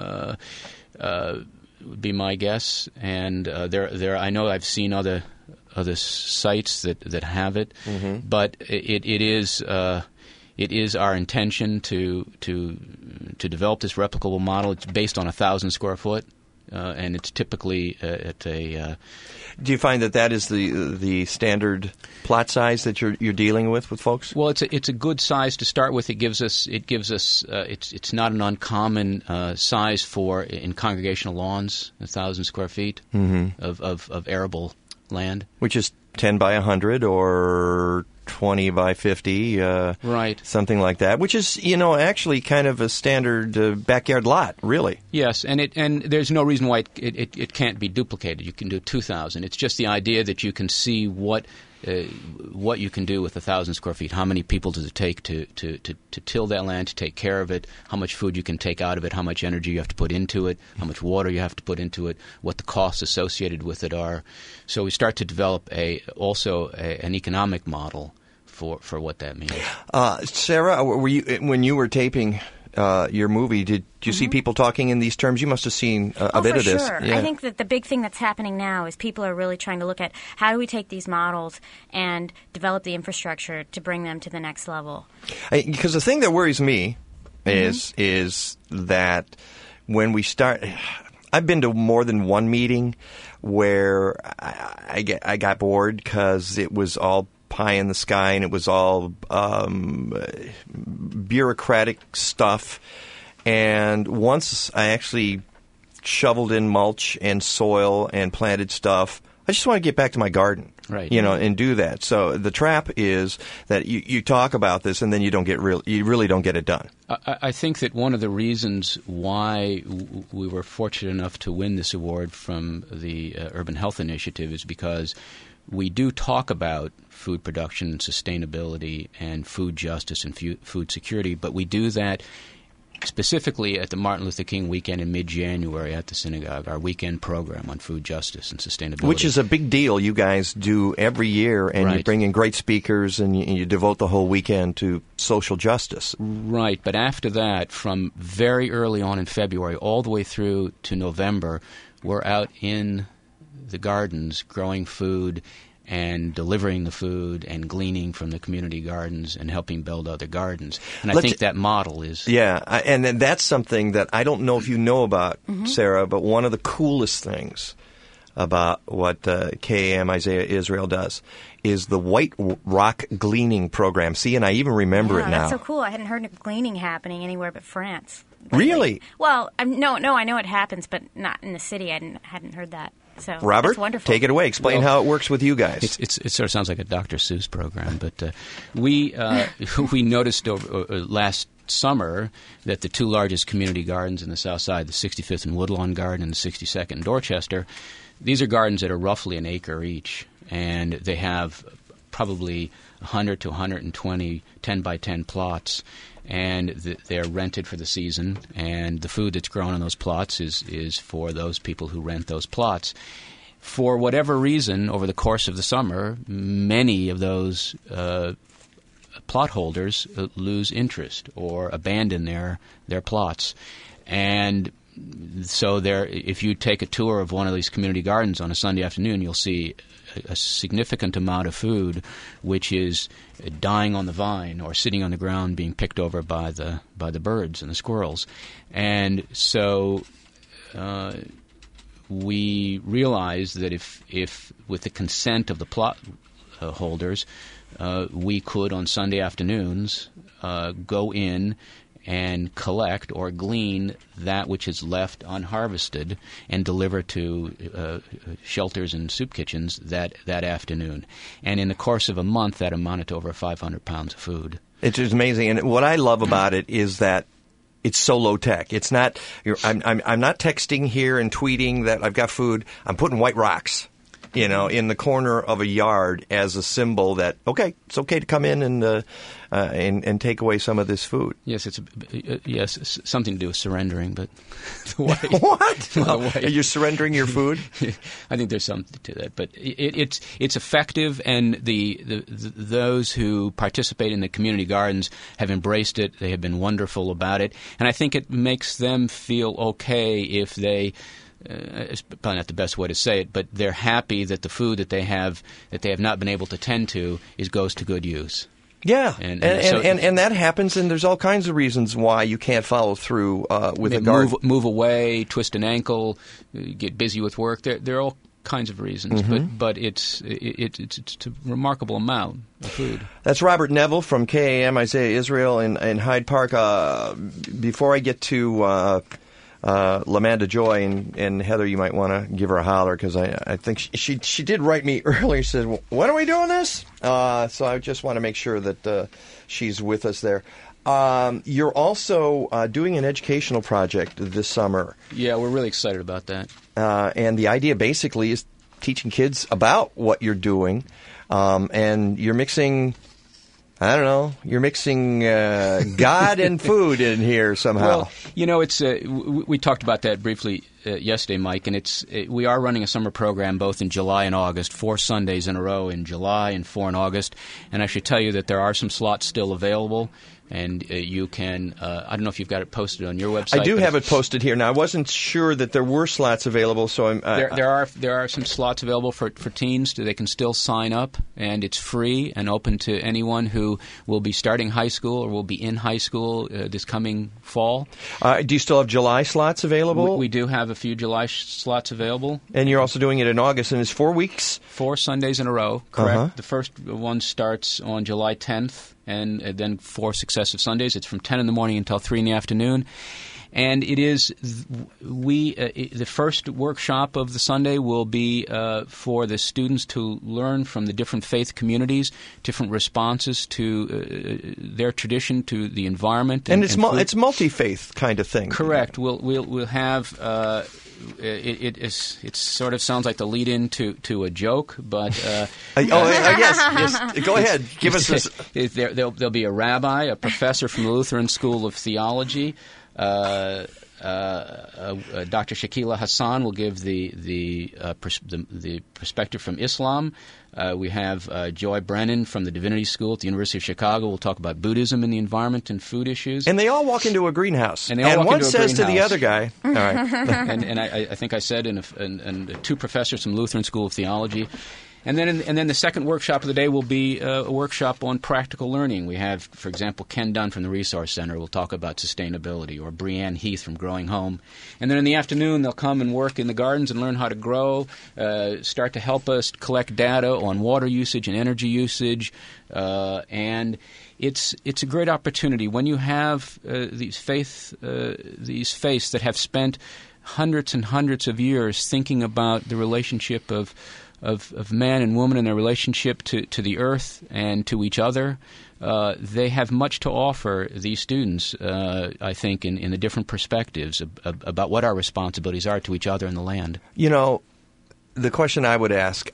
Would be my guess. And there, I know I've seen other sites that have it, but it is our intention to develop this replicable model. It's based on 1,000 square foot. And it's typically at a. Do you find that is the standard plot size that you're dealing with folks? Well, it's a good size to start with. It gives us. It's not an uncommon size in congregational lawns, 1,000 square feet of arable land, which is 10 by 100 or 20 by 50, right? Something like that, which is actually kind of a standard backyard lot, really. Yes, and there's no reason why it can't be duplicated. You can do 2,000. It's just the idea that you can see what you can do with 1,000 square feet. How many people does it take to till that land, to take care of it? How much food you can take out of it? How much energy you have to put into it? How much water you have to put into it? What the costs associated with it are? So we start to develop an economic model for what that means. Sarah, when you were taping your movie, did you see people talking in these terms? You must have seen a bit of this. Sure. Yeah. I think that the big thing that's happening now is people are really trying to look at how do we take these models and develop the infrastructure to bring them to the next level. Because the thing that worries me is that when we start, I've been to more than one meeting where I got bored because it was all pie in the sky and it was all bureaucratic stuff. And once I actually shoveled in mulch and soil and planted stuff, I just want to get back to my garden, right? And do that. So the trap is that you talk about this and then you really don't get it done. I think that one of the reasons why we were fortunate enough to win this award from the Urban Health Initiative is because we do talk about food production and sustainability and food justice and food security, but we do that specifically at the Martin Luther King weekend in mid-January at the synagogue, our weekend program on food justice and sustainability. Which is a big deal you guys do every year, and right. You bring in great speakers, and you devote the whole weekend to social justice. Right, but after that, from very early on in February all the way through to November, we're out in the gardens growing food and delivering the food and gleaning from the community gardens and helping build other gardens. And I think that model is... Yeah, and that's something that I don't know if you know about, Sarah, but one of the coolest things about what KAM Isaiah Israel does is the White Rock Gleaning Program. See, and I even remember it now. That's so cool. I hadn't heard of gleaning happening anywhere but France. Really? Well, no, I know it happens, but not in the city. I hadn't heard that. So Robert, that's wonderful. Take it away. Explain how it works with you guys. It sort of sounds like a Dr. Seuss program, but we noticed last summer that the two largest community gardens in the South Side, the 65th and Woodlawn Garden and the 62nd in Dorchester, these are gardens that are roughly an acre each, and they have probably 100 to 120 10-by-10 plots. And they're rented for the season, and the food that's grown on those plots is for those people who rent those plots. For whatever reason, over the course of the summer, many of those plot holders lose interest or abandon their plots. And so if you take a tour of one of these community gardens on a Sunday afternoon, you'll see a significant amount of food which is dying on the vine or sitting on the ground being picked over by the birds and the squirrels. And so we realized that if with the consent of the plot holders, we could on Sunday afternoons go in and collect or glean that which is left unharvested and deliver to shelters and soup kitchens that afternoon. And in the course of a month, that amounted to over 500 pounds of food. It's just amazing. And what I love about it is that it's so low tech. It's not. I'm not texting here and tweeting that I've got food. I'm putting white rocks, in the corner of a yard as a symbol that it's okay to come in and take away some of this food. Yes, it's something to do with surrendering, but the way, what? Are you surrendering your food? I think there's something to that, but it's effective, and those who participate in the community gardens have embraced it. They have been wonderful about it, and I think it makes them feel okay if they. It's probably not the best way to say it, but they're happy that the food that they have not been able to tend to goes to good use. Yeah, and that happens, and there's all kinds of reasons why you can't follow through with a garden. Move away, twist an ankle, get busy with work. There are all kinds of reasons, but it's a remarkable amount of food. That's Robert Neville from KAM Isaiah Israel in Hyde Park. Before I get to LaManda Joy, and Heather, you might want to give her a holler, because I think she did write me earlier. She said, when are we doing this? So I just want to make sure that she's with us there. You're also doing an educational project this summer. Yeah, we're really excited about that. And the idea basically is teaching kids about what you're doing, and you're mixing... I don't know. You're mixing God and food in here somehow. Well, it's we talked about that briefly yesterday, Mike, and we are running a summer program both in July and August, 4 Sundays in a row in July and 4 in August. And I should tell you that there are some slots still available. And you can, I don't know if you've got it posted on your website. I do have it posted here. Now, I wasn't sure that there were slots available, so I'm... There are some slots available for teens. They can still sign up, and it's free and open to anyone who will be starting high school or will be in high school this coming fall. Do you still have July slots available? We do have a few July slots available. And you're also doing it in August, and it's 4 weeks? 4 Sundays in a row, correct. The first one starts on July 10th. And then 4 successive Sundays. It's from 10 in the morning until 3 in the afternoon. And it is the first workshop of the Sunday will be for the students to learn from the different faith communities, different responses to their tradition, to the environment. And it's multi-faith kind of thing. Correct. We'll have... It sort of sounds like the lead-in to a joke, but yes. Go ahead. Give us this. There'll be a rabbi, a professor from the Lutheran School of Theology. Dr. Shakila Hassan will give the perspective from Islam. We have Joy Brennan from the Divinity School at the University of Chicago. We'll talk about Buddhism and the environment and food issues. And they all walk into a greenhouse. And one says to the other guy, all right. and I think I said, and 2 professors from Lutheran School of Theology. And then the second workshop of the day will be a workshop on practical learning. We have, for example, Ken Dunn from the Resource Center will talk about sustainability, or Brianne Heath from Growing Home. And then in the afternoon, they'll come and work in the gardens and learn how to grow, start to help us collect data on water usage and energy usage, and it's a great opportunity when you have these faiths that have spent hundreds and hundreds of years thinking about the relationship of man and woman and their relationship to the earth and to each other. They have much to offer these students, I think, in the different perspectives about what our responsibilities are to each other and the land. You know, the question I would ask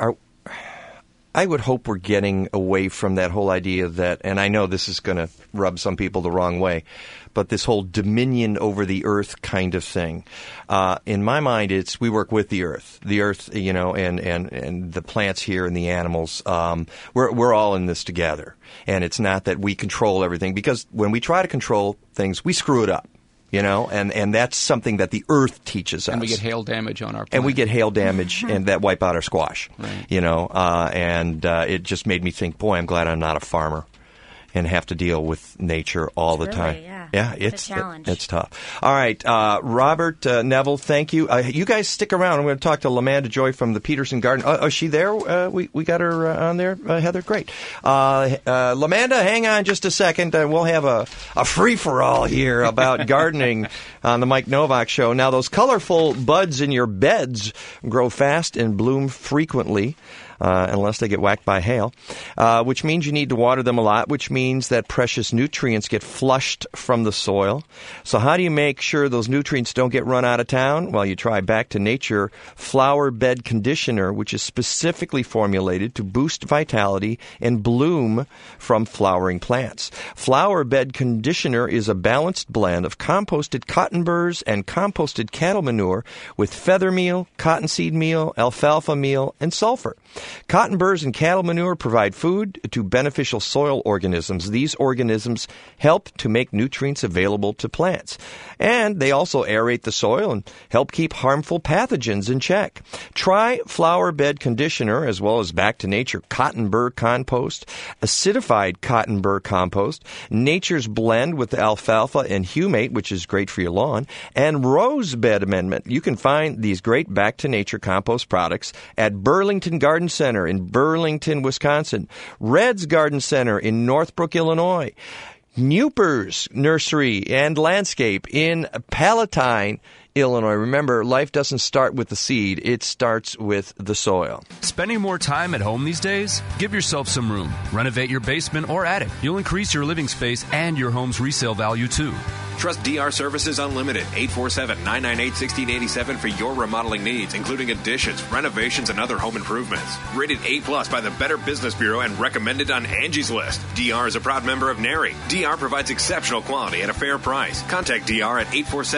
I would hope we're getting away from that whole idea that, and I know this is going to rub some people the wrong way, but this whole dominion over the earth kind of thing. In my mind, it's we work with the earth, you know, and the plants here and the animals. We're all in this together, and it's not that we control everything, because when we try to control things, we screw it up. You know, and that's something that the earth teaches us. And we get hail damage on our planet. And we get hail damage, and that wipe out our squash. Right. You know, and it just made me think, boy, I'm glad I'm not a farmer and have to deal with nature all the time. Yeah, it's a challenge. It's tough. All right, Robert, Neville, thank you. You guys stick around. I'm going to talk to LaManda Joy from the Peterson Garden. Is she there? We got her on there, Heather? Great. LaManda, hang on just a second. We'll have a free-for-all here about gardening on the Mike Novak Show. Now, those colorful buds in your beds grow fast and bloom frequently. Unless they get whacked by hail, which means you need to water them a lot, which means that precious nutrients get flushed from the soil. So how do you make sure those nutrients don't get run out of town? Well, you try Back to Nature Flower Bed Conditioner, which is specifically formulated to boost vitality and bloom from flowering plants. Flower Bed Conditioner is a balanced blend of composted cotton burrs and composted cattle manure with feather meal, cottonseed meal, alfalfa meal, and sulfur. Cotton burrs and cattle manure provide food to beneficial soil organisms. These organisms help to make nutrients available to plants. And they also aerate the soil and help keep harmful pathogens in check. Try Flower Bed Conditioner as well as Back to Nature Cotton Burr Compost, acidified cotton burr compost, Nature's Blend with alfalfa and humate, which is great for your lawn, and Rose Bed Amendment. You can find these great Back to Nature compost products at Burlington Garden Center in Burlington, Wisconsin, Red's Garden Center in Northbrook, Illinois, Newper's Nursery and Landscape in Palatine, Illinois. Remember, life doesn't start with the seed. It starts with the soil. Spending more time at home these days? Give yourself some room. Renovate your basement or attic. You'll increase your living space and your home's resale value, too. Trust DR Services Unlimited, 847-998-1687 for your remodeling needs, including additions, renovations, and other home improvements. Rated A+ by the Better Business Bureau and recommended on Angie's List. DR is a proud member of NARI. DR provides exceptional quality at a fair price. Contact DR at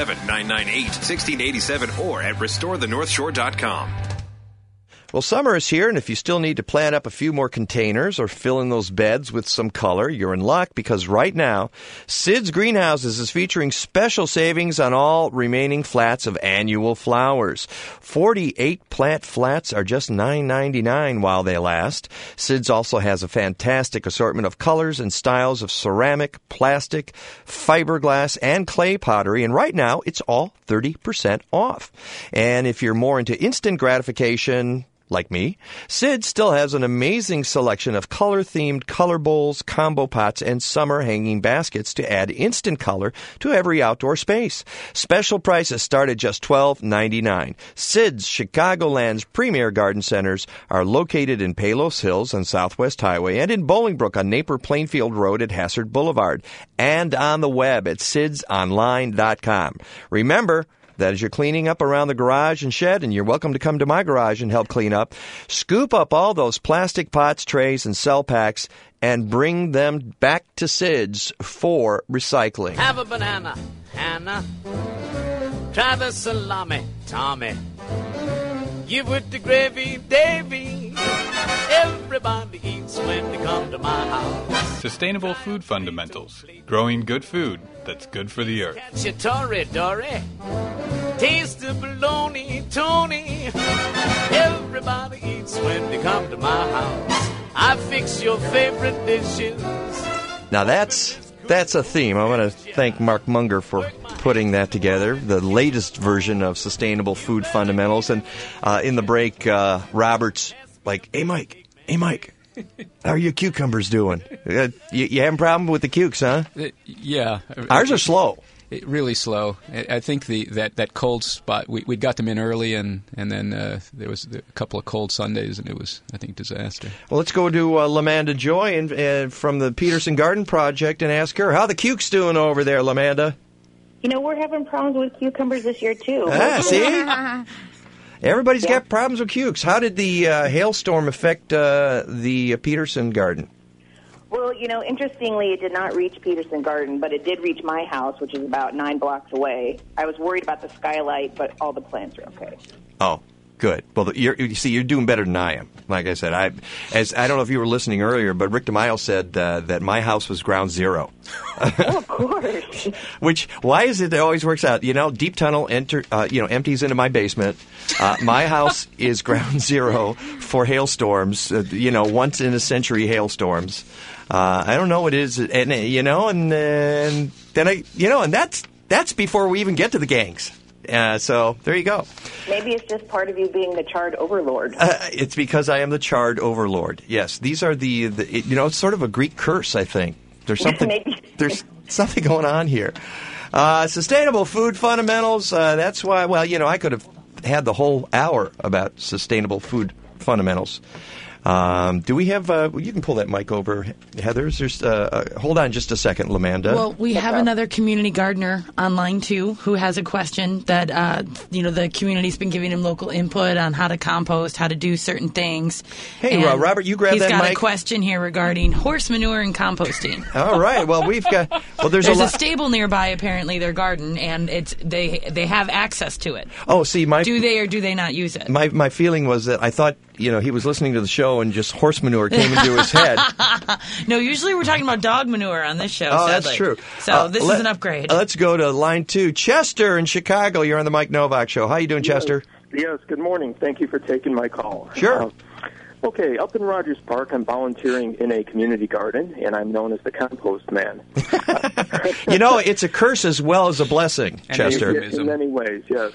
847-998-1687 or at restorethenorthshore.com. Well, summer is here, and if you still need to plant up a few more containers or fill in those beds with some color, you're in luck, because right now, Sid's Greenhouses is featuring special savings on all remaining flats of annual flowers. 48 plant flats are just $9.99 while they last. Sid's also has a fantastic assortment of colors and styles of ceramic, plastic, fiberglass, and clay pottery, and right now, it's all 30% off. And if you're more into instant gratification, like me, Sid still has an amazing selection of color-themed color bowls, combo pots, and summer hanging baskets to add instant color to every outdoor space. Special prices start at just $12.99. Sid's Chicagoland's premier garden centers are located in Palos Hills on Southwest Highway and in Bolingbrook on Napier Plainfield Road at Hassard Boulevard, and on the web at sidsonline.com. Remember, that as you're cleaning up around the garage and shed, and you're welcome to come to my garage and help clean up, scoop up all those plastic pots, trays, and cell packs and bring them back to Sid's for recycling. Have a banana, Hannah. Try the salami, Tommy. Give with the gravy, Davy. Everybody eats when they come to my house. Sustainable food fundamentals. Growing good food that's good for the earth. Catch a Tory, Dory. taste of bologna, Tony. Everybody eats when they come to my house. I fix your favorite dishes. Now that's a theme. I want to thank Mark Munger for putting that together, the latest version of Sustainable Food Fundamentals. And in the break, Robert's like, hey, Mike, how are your cucumbers doing? You having a problem with the cukes, huh? Yeah. Ours are slow. Really slow. I think that cold spot, we got them in early, and then there was a couple of cold Sundays, and it was, I think, disaster. Well, let's go to LaManda Joy from the Peterson Garden Project and ask her, how the cukes doing over there, LaManda? You know, we're having problems with cucumbers this year, too. See? Everybody's got problems with cukes. How did the hailstorm affect the Peterson Garden? Well, you know, interestingly, it did not reach Peterson Garden, but it did reach my house, which is about 9 blocks away. I was worried about the skylight, but all the plants are okay. Oh, good. Well, you see, you're doing better than I am. Like I said, I don't know if you were listening earlier, but Rick DeMaio said that my house was ground zero. Oh, of course. Which, why is it always works out? You know, deep tunnel empties into my basement. My house is ground zero for hailstorms. Once in a century hailstorms. I don't know what it is, and that's before we even get to the gangs. So there you go. Maybe it's just part of you being the charred overlord. It's because I am the charred overlord. Yes, these are it's sort of a Greek curse, I think. There's something going on here. Sustainable food fundamentals. That's why. Well, I could have had the whole hour about sustainable food fundamentals. Do we have? You can pull that mic over, Heather. There's. Hold on, just a second, LaManda. Well, we have another community gardener online too who has a question that the community's been giving him local input on how to compost, how to do certain things. Hey, Robert, you grab that mic. He's got a question here regarding horse manure and composting. All right. Well, we've got. Well, there's a stable nearby, apparently their garden, and they have access to it. Oh, see, do they or do they not use it? My feeling was that I thought he was listening to the show and just horse manure came into his head. No, usually we're talking about dog manure on this show. Oh, sadly. That's true. So this is an upgrade. Let's go to line 2. Chester in Chicago. You're on the Mike Novak Show. How you doing, Chester? Yes, good morning. Thank you for taking my call. Sure. Okay, up in Rogers Park, I'm volunteering in a community garden, and I'm known as the compost man. It's a curse as well as a blessing, Chester. In many ways, yes.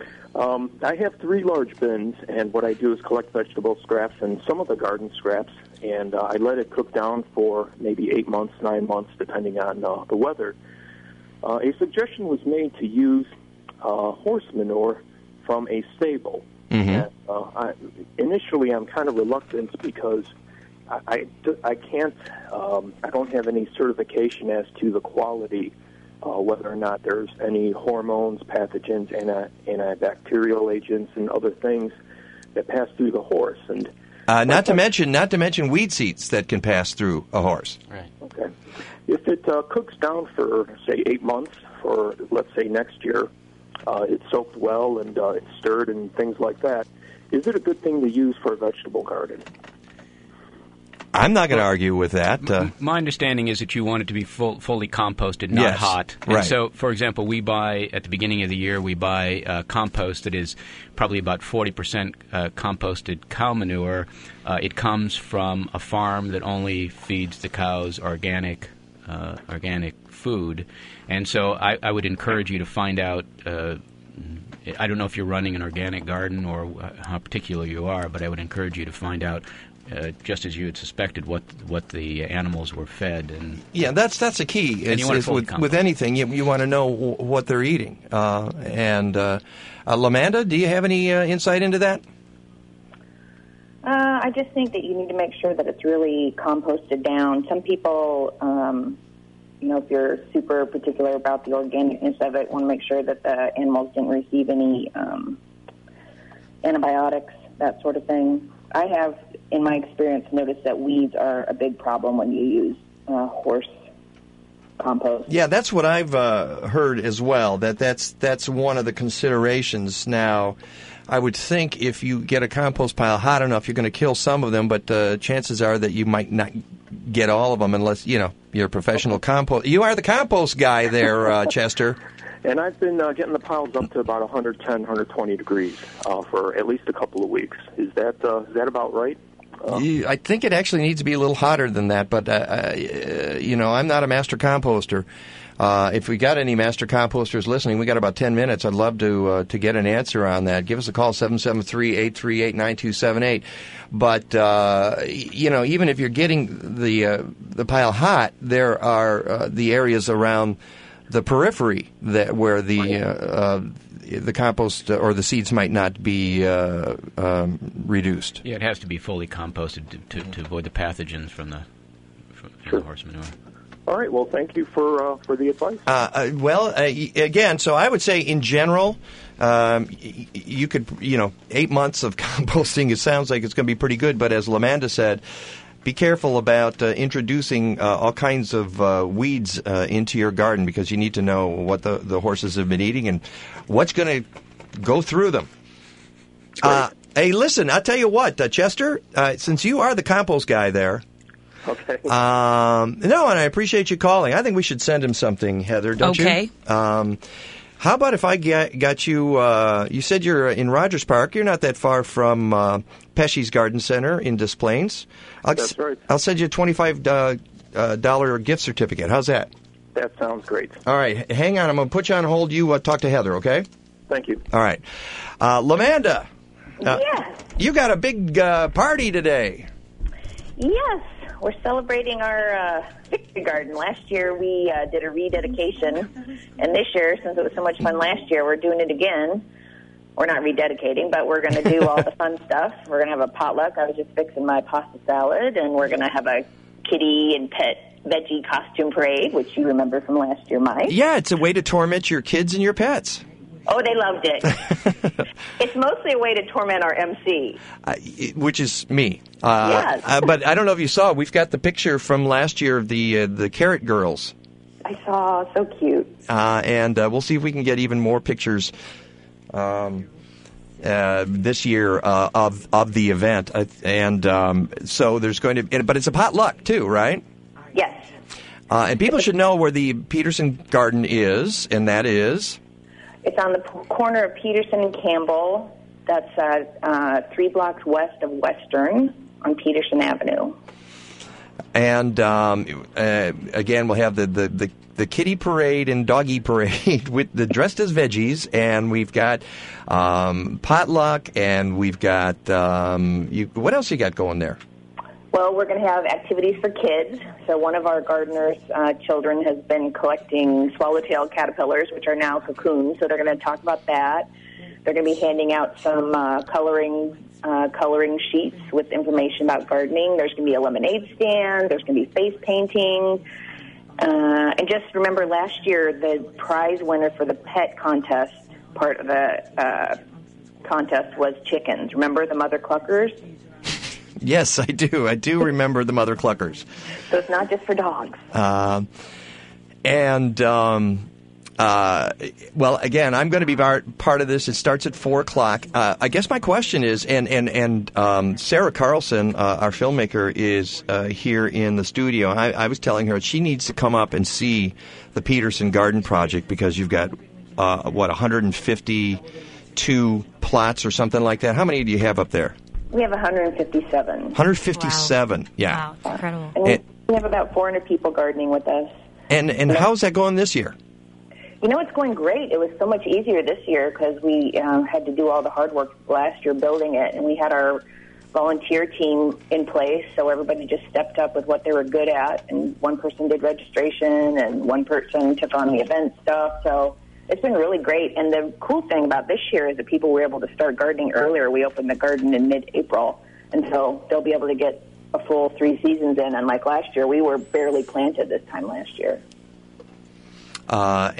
I have 3 large bins, and what I do is collect vegetable scraps and some of the garden scraps, and I let it cook down for maybe 8 months, 9 months, depending on the weather. A suggestion was made to use horse manure from a stable. Mm-hmm. Initially, I'm kind of reluctant because I can't, I don't have any certification as to the quality, whether or not there's any hormones, pathogens, antibacterial agents, and other things that pass through the horse. And not to mention weed seeds that can pass through a horse. Right. Okay. If it cooks down for, say, 8 months, for, let's say, next year, it's soaked well and it's stirred and things like that, is it a good thing to use for a vegetable garden? I'm not going to argue with that. My understanding is that you want it to be fully composted, not hot. And right. So, for example, at the beginning of the year, we buy compost that is probably about 40% composted cow manure. It comes from a farm that only feeds the cows organic food. And so I would encourage you to find out, I don't know if you're running an organic garden or how particular you are, but I would encourage you to find out, just as you had suspected, what the animals were fed. And that's a key. And you want to with anything, you want to know what they're eating. LaManda, do you have any insight into that? I just think that you need to make sure that it's really composted down. Some people, if you're super particular about the organicness of it, want to make sure that the animals didn't receive any antibiotics, that sort of thing. I have, in my experience, noticed that weeds are a big problem when you use horse compost. Yeah, that's what I've heard as well, that's one of the considerations. Now, I would think if you get a compost pile hot enough, you're going to kill some of them, but chances are that you might not get all of them unless, you're a professional compost. You are the compost guy there, Chester. And I've been getting the piles up to about 110, 120 degrees for at least a couple of weeks. Is that about right? I think it actually needs to be a little hotter than that, but, I'm not a master composter. If we got any master composters listening, we got about 10 minutes. I'd love to get an answer on that. Give us a call, 773-838-9278. But, even if you're getting the pile hot, there are the areas around the periphery where the compost or the seeds might not be reduced. Yeah, it has to be fully composted to avoid the pathogens from the horse manure. All right. Well, thank you for the advice. Again, so I would say in general, you could, 8 months of composting, it sounds like it's going to be pretty good. But as LaManda said, be careful about introducing all kinds of weeds into your garden, because you need to know what the horses have been eating and what's going to go through them. Hey, listen, I'll tell you what, Chester, since you are the compost guy there. Okay. No, and I appreciate you calling. I think we should send him something, Heather, don't you? Okay. How about if I got you, you said you're in Rogers Park. You're not that far from Pesci's Garden Center in Des Plaines. That's right. I'll send you a $25 gift certificate. How's that? That sounds great. All right. Hang on. I'm going to put you on hold. You talk to Heather, okay? Thank you. All right. LaManda. Yes. You got a big party today. Yes. We're celebrating our victory garden. Last year we did a rededication, and this year, since it was so much fun last year, we're doing it again. We're not rededicating, but we're going to do all the fun stuff. We're going to have a potluck. I was just fixing my pasta salad, and we're going to have a kitty and pet veggie costume parade, which you remember from last year, Mike. Yeah, it's a way to torment your kids and your pets. Oh, they loved it. It's mostly a way to torment our MC. Which is me. Yes. But I don't know if you saw, we've got the picture from last year of the Carrot Girls. I saw, so cute. And we'll see if we can get even more pictures this year of the event. So there's going to, but it's a potluck too, right? Yes. And people should know where the Peterson Garden is, and that is? It's on the corner of Peterson and Campbell. That's 3 blocks west of Western on Peterson Avenue. And again, we'll have the kitty parade and doggy parade with the dressed as veggies, and we've got potluck, and we've got what else you got going there? Well, we're going to have activities for kids. So one of our gardeners' children has been collecting swallowtail caterpillars, which are now cocoons. So they're going to talk about that. They're going to be handing out some coloring sheets with information about gardening. There's going to be a lemonade stand. There's going to be face painting. And just remember, last year the prize winner for the pet contest, part of the contest, was chickens. Remember the mother cluckers? Yes, I do. I do remember the mother cluckers. So it's not just for dogs. Well, again, I'm going to be part of this. It starts at 4 o'clock. I guess my question is, and Sarah Carlson, our filmmaker, is here in the studio. I was telling her she needs to come up and see the Peterson Garden Project, because you've got, 152 plots or something like that. How many do you have up there? We have 157. 157, wow. Yeah. Wow, it's incredible. And we have about 400 people gardening with us. And how's that going this year? It's going great. It was so much easier this year because we had to do all the hard work last year building it, and we had our volunteer team in place, so everybody just stepped up with what they were good at, and one person did registration, and one person took on the event stuff, so it's been really great. And the cool thing about this year is that people were able to start gardening earlier. We opened the garden in mid-April, and so they'll be able to get a full 3 seasons in. Unlike last year, we were barely planted this time last year. How's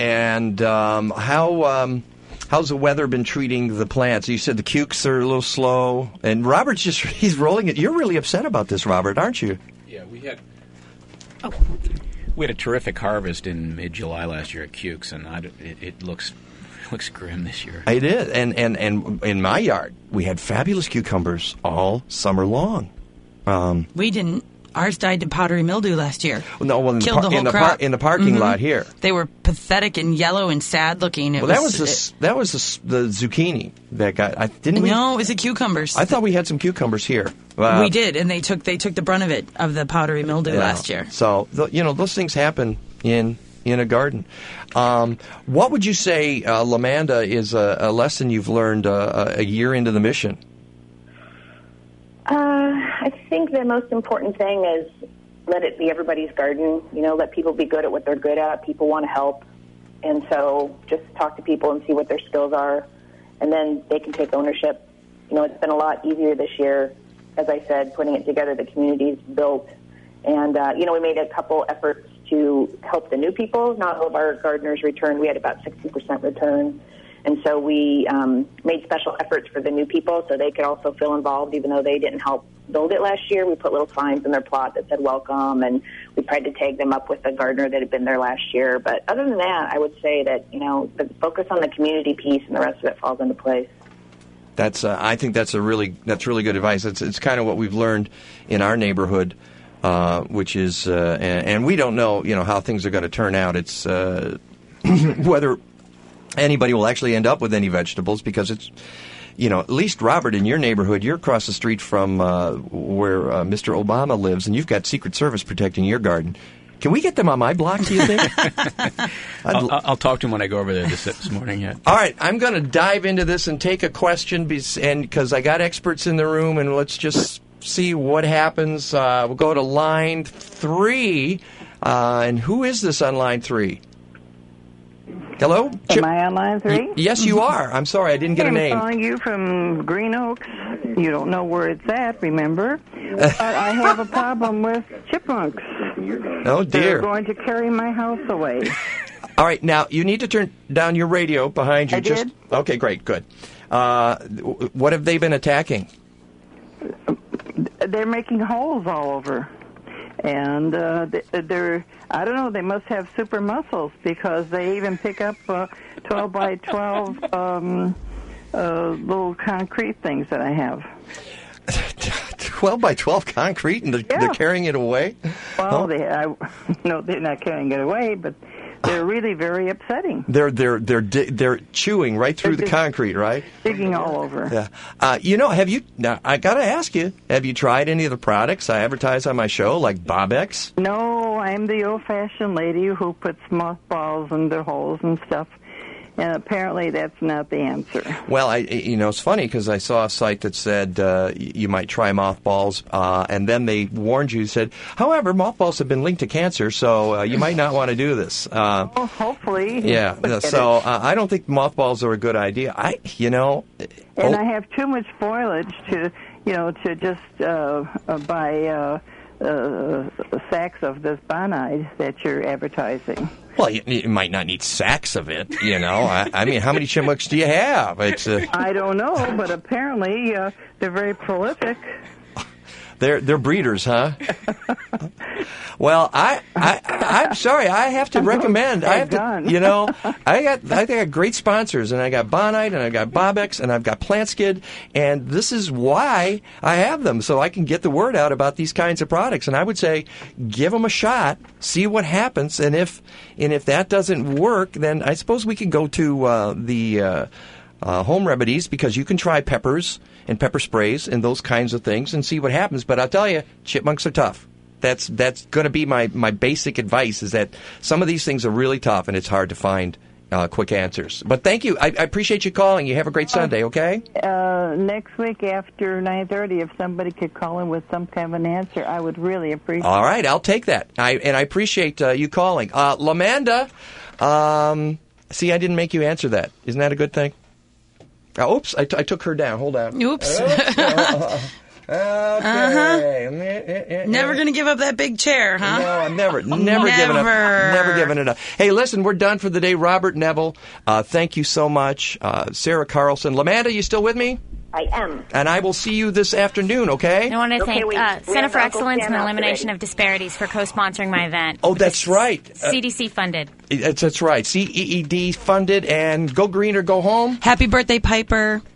the weather been treating the plants? You said the cukes are a little slow, and Robert's he's rolling it. You're really upset about this, Robert, aren't you? Yeah, we had a terrific harvest in mid-July last year at cukes, and it looks grim this year. It is, and in my yard we had fabulous cucumbers all summer long. We didn't. Ours died to powdery mildew last year. No, well, Killed the whole crop. In the parking lot here. They were pathetic and yellow and sad looking. That was the zucchini that got. Didn't we? No, it was the cucumbers. I thought we had some cucumbers here. We did, and they took the brunt of it, of the powdery mildew last year. So those things happen in a garden. What would you say, Lamanda, is a lesson you've learned a year into the mission? I think the most important thing is let it be everybody's garden. Let people be good at what they're good at. People want to help. And so just talk to people and see what their skills are, and then they can take ownership. It's been a lot easier this year, as I said, putting it together. The community's built. And, we made a couple efforts to help the new people. Not all of our gardeners returned. We had about 60% return. And so we made special efforts for the new people so they could also feel involved, even though they didn't help build it last year. We put little signs in their plot that said welcome, and we tried to tag them up with a gardener that had been there last year. But other than that, I would say that, the focus on the community piece and the rest of it falls into place. I think that's really good advice. It's kind of what we've learned in our neighborhood, which is, and we don't know, how things are going to turn out. It's whether anybody will actually end up with any vegetables, because it's, at least, Robert, in your neighborhood, you're across the street from where Mr. Obama lives, and you've got Secret Service protecting your garden. Can we get them on my block, do you think? I'll talk to him when I go over there this morning. Yeah. All right, I'm going to dive into this and take a question, because I got experts in the room, and let's just see what happens. We'll go to line 3. And who is this on line 3? Hello? Am I on line 3? Yes, you are. I'm sorry, I didn't get a name. I'm calling you from Green Oaks. You don't know where it's at, remember? But I have a problem with chipmunks. Oh, dear. They're going to carry my house away. All right, now, you need to turn down your radio behind you. I did. Okay, great, good. What have they been attacking? They're making holes all over. And they're, I don't know, they must have super muscles, because they even pick up 12 by 12 little concrete things that I have. 12 by 12 concrete, and they're carrying it away? Well, no, they're not carrying it away, but they're really very upsetting. They're chewing right through the concrete, right? Digging all over. Yeah. Have you? Now, I got to ask you: have you tried any of the products I advertise on my show, like Bobex? No, I'm the old-fashioned lady who puts mothballs in the holes and stuff. And apparently that's not the answer. Well, it's funny, because I saw a site that said you might try mothballs, and then they warned you, said, however, mothballs have been linked to cancer, so you might not want to do this. Hopefully. Yeah, so I don't think mothballs are a good idea. I have too much foliage to just buy sacks of this bonide that you're advertising. Well, you might not need sacks of it, I mean, how many chipmunks do you have? I don't know, but apparently they're very prolific. They're breeders, huh? Well, I'm sorry. I have to recommend. I got great sponsors, and I got Bonite, and I got Bobex, and I've got PlantSkid, and this is why I have them, so I can get the word out about these kinds of products. And I would say, give them a shot, see what happens, and if that doesn't work, then I suppose we can go to the home remedies, because you can try peppers and pepper sprays and those kinds of things and see what happens. But I'll tell you, chipmunks are tough. That's going to be my basic advice, is that some of these things are really tough, and it's hard to find quick answers. But thank you. I appreciate you calling. You have a great Sunday, okay? Next week after 9:30, if somebody could call in with some kind of an answer, I would really appreciate it. All right, I'll take that. I appreciate you calling. Lamanda, see, I didn't make you answer that. Isn't that a good thing? Oops, I took her down. Hold on. Oops. Okay. Never going to give up that big chair, huh? No, I'm never giving up. Never giving it up. Hey, listen, we're done for the day. Robert Neville, thank you so much. Sarah Carlson. Lamanda, you still with me? I am. And I will see you this afternoon, okay? I want to thank Center for Excellence and Elimination of Disparities for co-sponsoring my event. Oh, that's right. CDC funded. That's right. CEED funded, and go green or go home. Happy birthday, Piper.